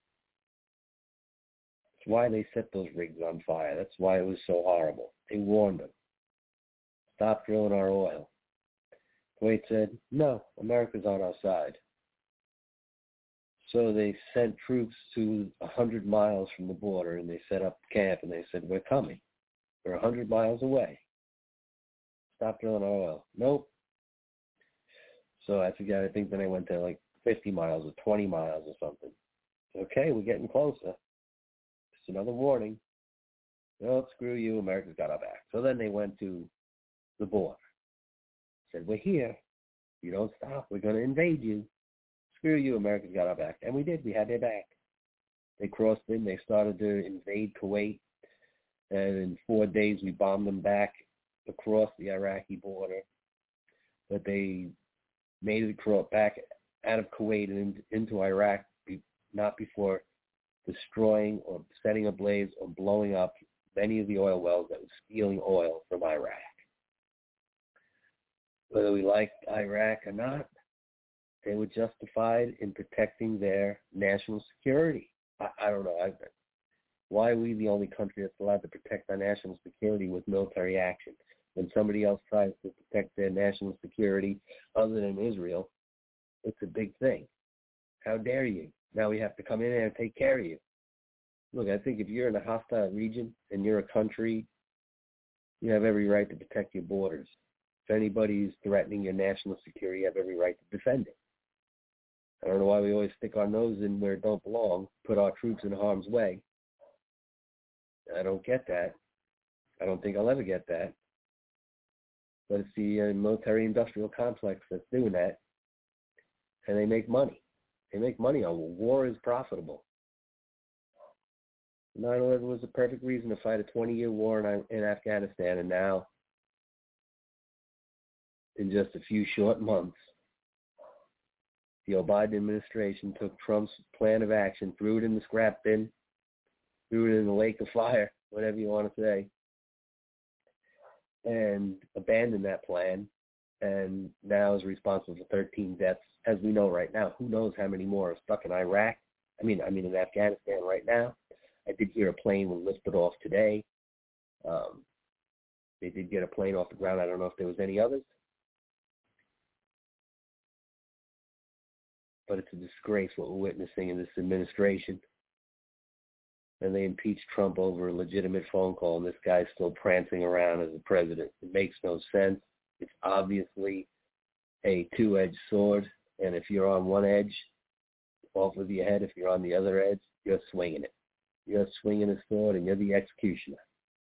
That's why they set those rigs on fire. That's why it was so horrible. They warned them. Stop drilling our oil. Kuwait said, no, America's on our side. So they sent troops to one hundred miles from the border, and they set up camp, and they said, we're coming. We're one hundred miles away. Stop drilling our oil. Nope. So I forget, I think then they went to like fifty miles or twenty miles or something. Okay, we're getting closer. Just another warning. Oh, screw you, America's got our back. So then they went to the border. Said, we're here. If you don't stop, we're going to invade you. Screw you, America's got our back. And we did. We had their back. They crossed in. They started to invade Kuwait. And in four days, we bombed them back across the Iraqi border. But they made it across, back out of Kuwait and in, into Iraq, be, not before destroying or setting ablaze or blowing up many of the oil wells that was stealing oil from Iraq. Whether we liked Iraq or not, they were justified in protecting their national security. I, I don't know. I, why are we the only country that's allowed to protect our national security with military action? When somebody else tries to protect their national security other than Israel, it's a big thing. How dare you? Now we have to come in there and take care of you. Look, I think if you're in a hostile region and you're a country, you have every right to protect your borders. If anybody's threatening your national security, you have every right to defend it. I don't know why we always stick our nose in where it don't belong, put our troops in harm's way. I don't get that. I don't think I'll ever get that. But it's the uh, military-industrial complex that's doing that, and they make money. They make money on war. War is profitable. nine eleven was a perfect reason to fight a twenty-year war in, in Afghanistan, and now, in just a few short months, the Biden administration took Trump's plan of action, threw it in the scrap bin, threw it in the lake of fire, whatever you want to say, and abandoned that plan, and now is responsible for thirteen deaths, as we know right now. Who knows how many more are stuck in Iraq? I mean, I mean in Afghanistan right now. I did hear a plane was lifted off today. Um, they did get a plane off the ground. I don't know if there was any others. But it's a disgrace what we're witnessing in this administration. And they impeached Trump over a legitimate phone call, and this guy's still prancing around as the president. It makes no sense. It's obviously a two-edged sword, and if you're on one edge, off with your head. If you're on the other edge, you're swinging it. You're swinging a sword, and you're the executioner.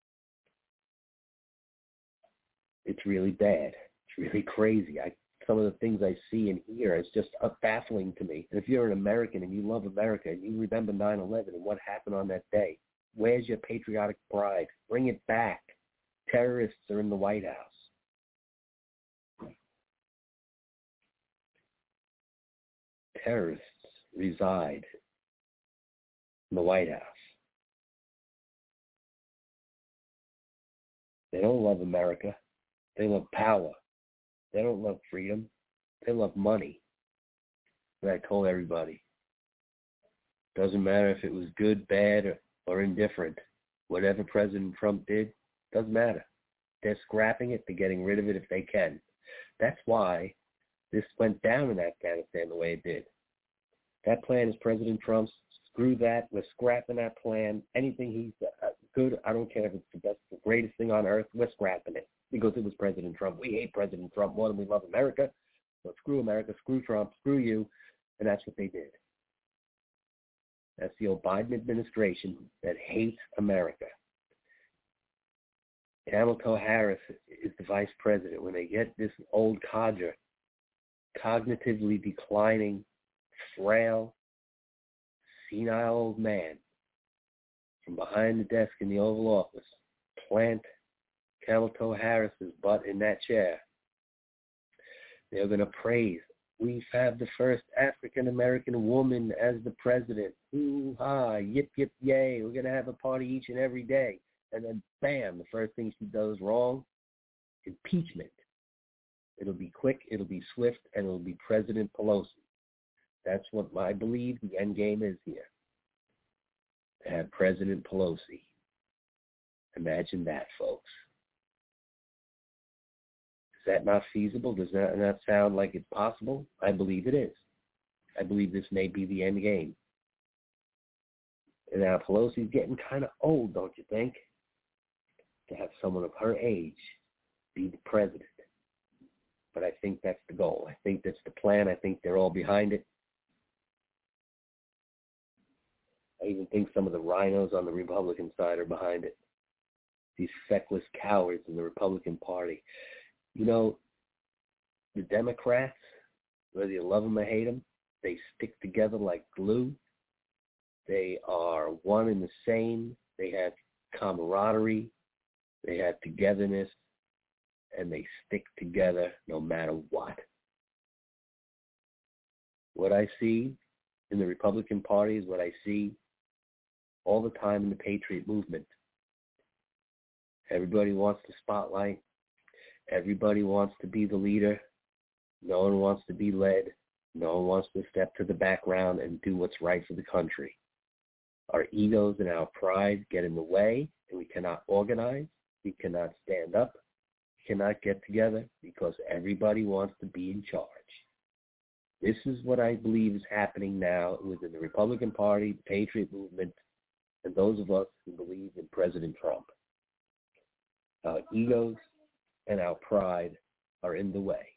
It's really bad. It's really crazy. I, some of the things I see and hear is just uh, baffling to me. And if you're an American and you love America and you remember nine eleven and what happened on that day, where's your patriotic pride? Bring it back. Terrorists are in the White House. Terrorists reside in the White House. They don't love America. They love power. They don't love freedom. They love money. And I told everybody, doesn't matter if it was good, bad, or, or indifferent. Whatever President Trump did, doesn't matter. They're scrapping it. They're getting rid of it if they can. That's why this went down in Afghanistan the way it did. That plan is President Trump's. Screw that. We're scrapping that plan. Anything he's uh, good, I don't care if it's the best, the greatest thing on earth, we're scrapping it. Because it was President Trump. We hate President Trump more than we love America. So screw America, screw Trump, screw you. And that's what they did. That's the old Biden administration that hates America. Kamala Harris is the vice president. When they get this old codger, cognitively declining, frail, senile old man from behind the desk in the Oval Office, plant Kamala Harris's butt in that chair, they're going to praise. We have the first African-American woman as the president. Hoo-ha, yip, yip, yay. We're going to have a party each and every day. And then, bam, the first thing she does wrong, impeachment. It'll be quick, it'll be swift, and it'll be President Pelosi. That's what I believe the end game is here. To have President Pelosi. Imagine that, folks. Is that not feasible? Does that not sound like it's possible? I believe it is. I believe this may be the end game. And now Pelosi's getting kind of old, don't you think? To have someone of her age be the president. But I think that's the goal. I think that's the plan. I think they're all behind it. even think some of the rhinos on the Republican side are behind it. These feckless cowards in the Republican Party. You know, the Democrats, whether you love them or hate them, they stick together like glue. They are one and the same. They have camaraderie. They have togetherness. And they stick together no matter what. What I see in the Republican Party is what I see all the time in the Patriot movement. Everybody wants the spotlight. Everybody wants to be the leader. No one wants to be led. No one wants to step to the background and do what's right for the country. Our egos and our pride get in the way, and we cannot organize. We cannot stand up. We cannot get together because everybody wants to be in charge. This is what I believe is happening now within the Republican Party, the Patriot movement, and those of us who believe in President Trump. Our egos and our pride are in the way.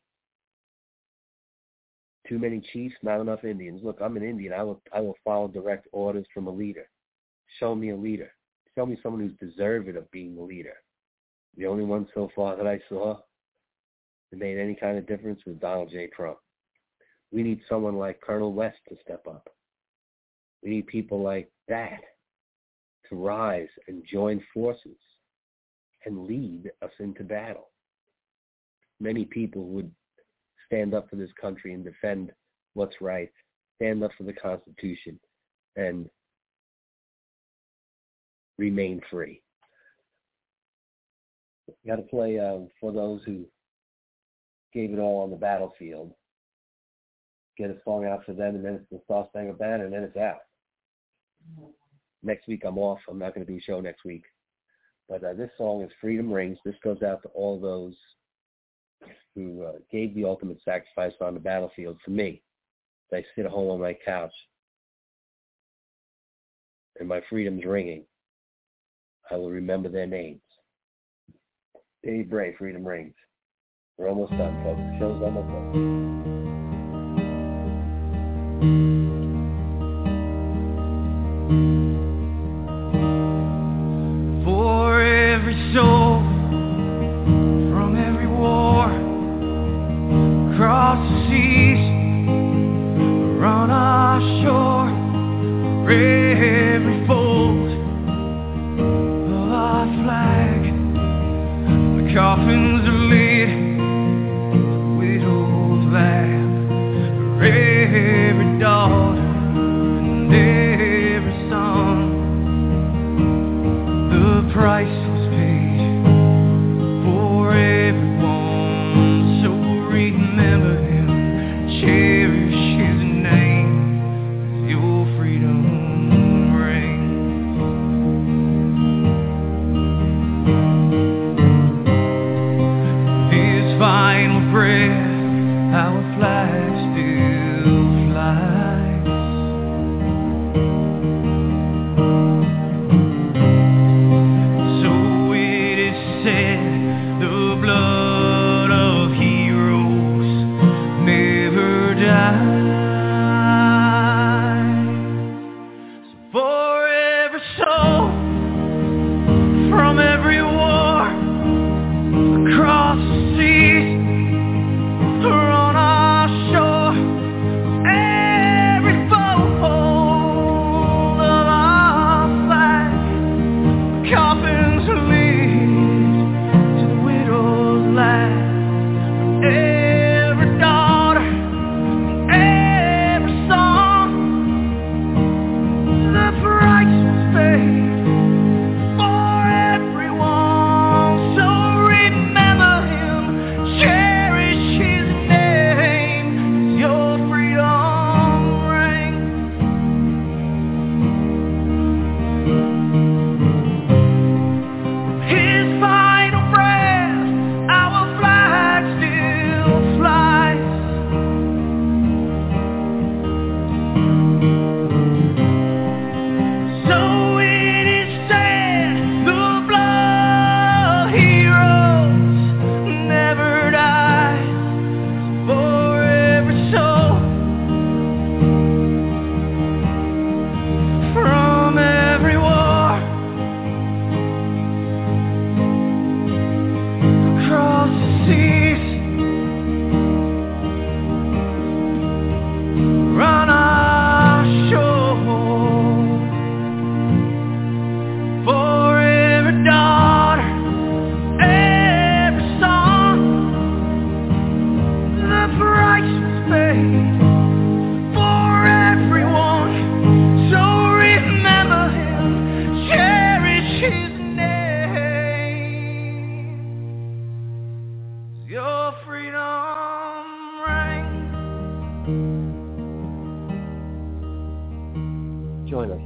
Too many chiefs, not enough Indians. Look, I'm an Indian. I will, I will follow direct orders from a leader. Show me a leader. Show me someone who's deserving of being the leader. The only one so far that I saw that made any kind of difference was Donald J. Trump. We need someone like Colonel West to step up. We need people like that to rise and join forces and lead us into battle. Many people would stand up for this country and defend what's right, stand up for the Constitution, and remain free. You got to play uh, for those who gave it all on the battlefield. Get a song out for them, and then it's the Star Spangled Banner, and then it's out. Next week I'm off. I'm not going to do a show next week. But uh, this song is Freedom Rings. This goes out to all those who uh, gave the ultimate sacrifice on the battlefield for me. I sit at home on my couch, and my freedom's ringing. I will remember their names. Dave Bray, Freedom Rings. We're almost done, folks. The show's almost done. For every soul from every war across the seas around our shore, for every fold of our flag, the coffins are lit, the widow's laugh, for every daughter and every son, the price was paid for everyone, so remember him, cherish his name, as your freedom rings. His final breath, our flag still flies. So it is said, the blood of heroes never dies. So for every soul from every war across the seas or on our shore, every fold of our flag, the coffins lead to the widow's laugh, every daughter, every son, the price was paid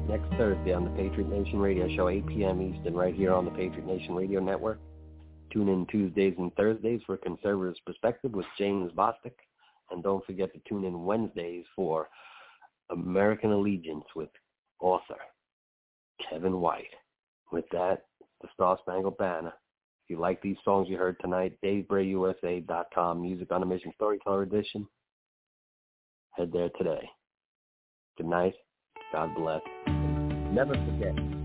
next Thursday on the Patriot Nation Radio Show, eight p.m. Eastern, right here on the Patriot Nation Radio Network. Tune in Tuesdays and Thursdays for Conservatives Perspective with James Bostic. And don't forget to tune in Wednesdays for American Allegiance with author Kevin White. With that, the Star Spangled Banner. If you like these songs you heard tonight, Dave Bray U S A dot com, Music on a Mission Storyteller Edition. Head there today. Good night. God bless. And never forget,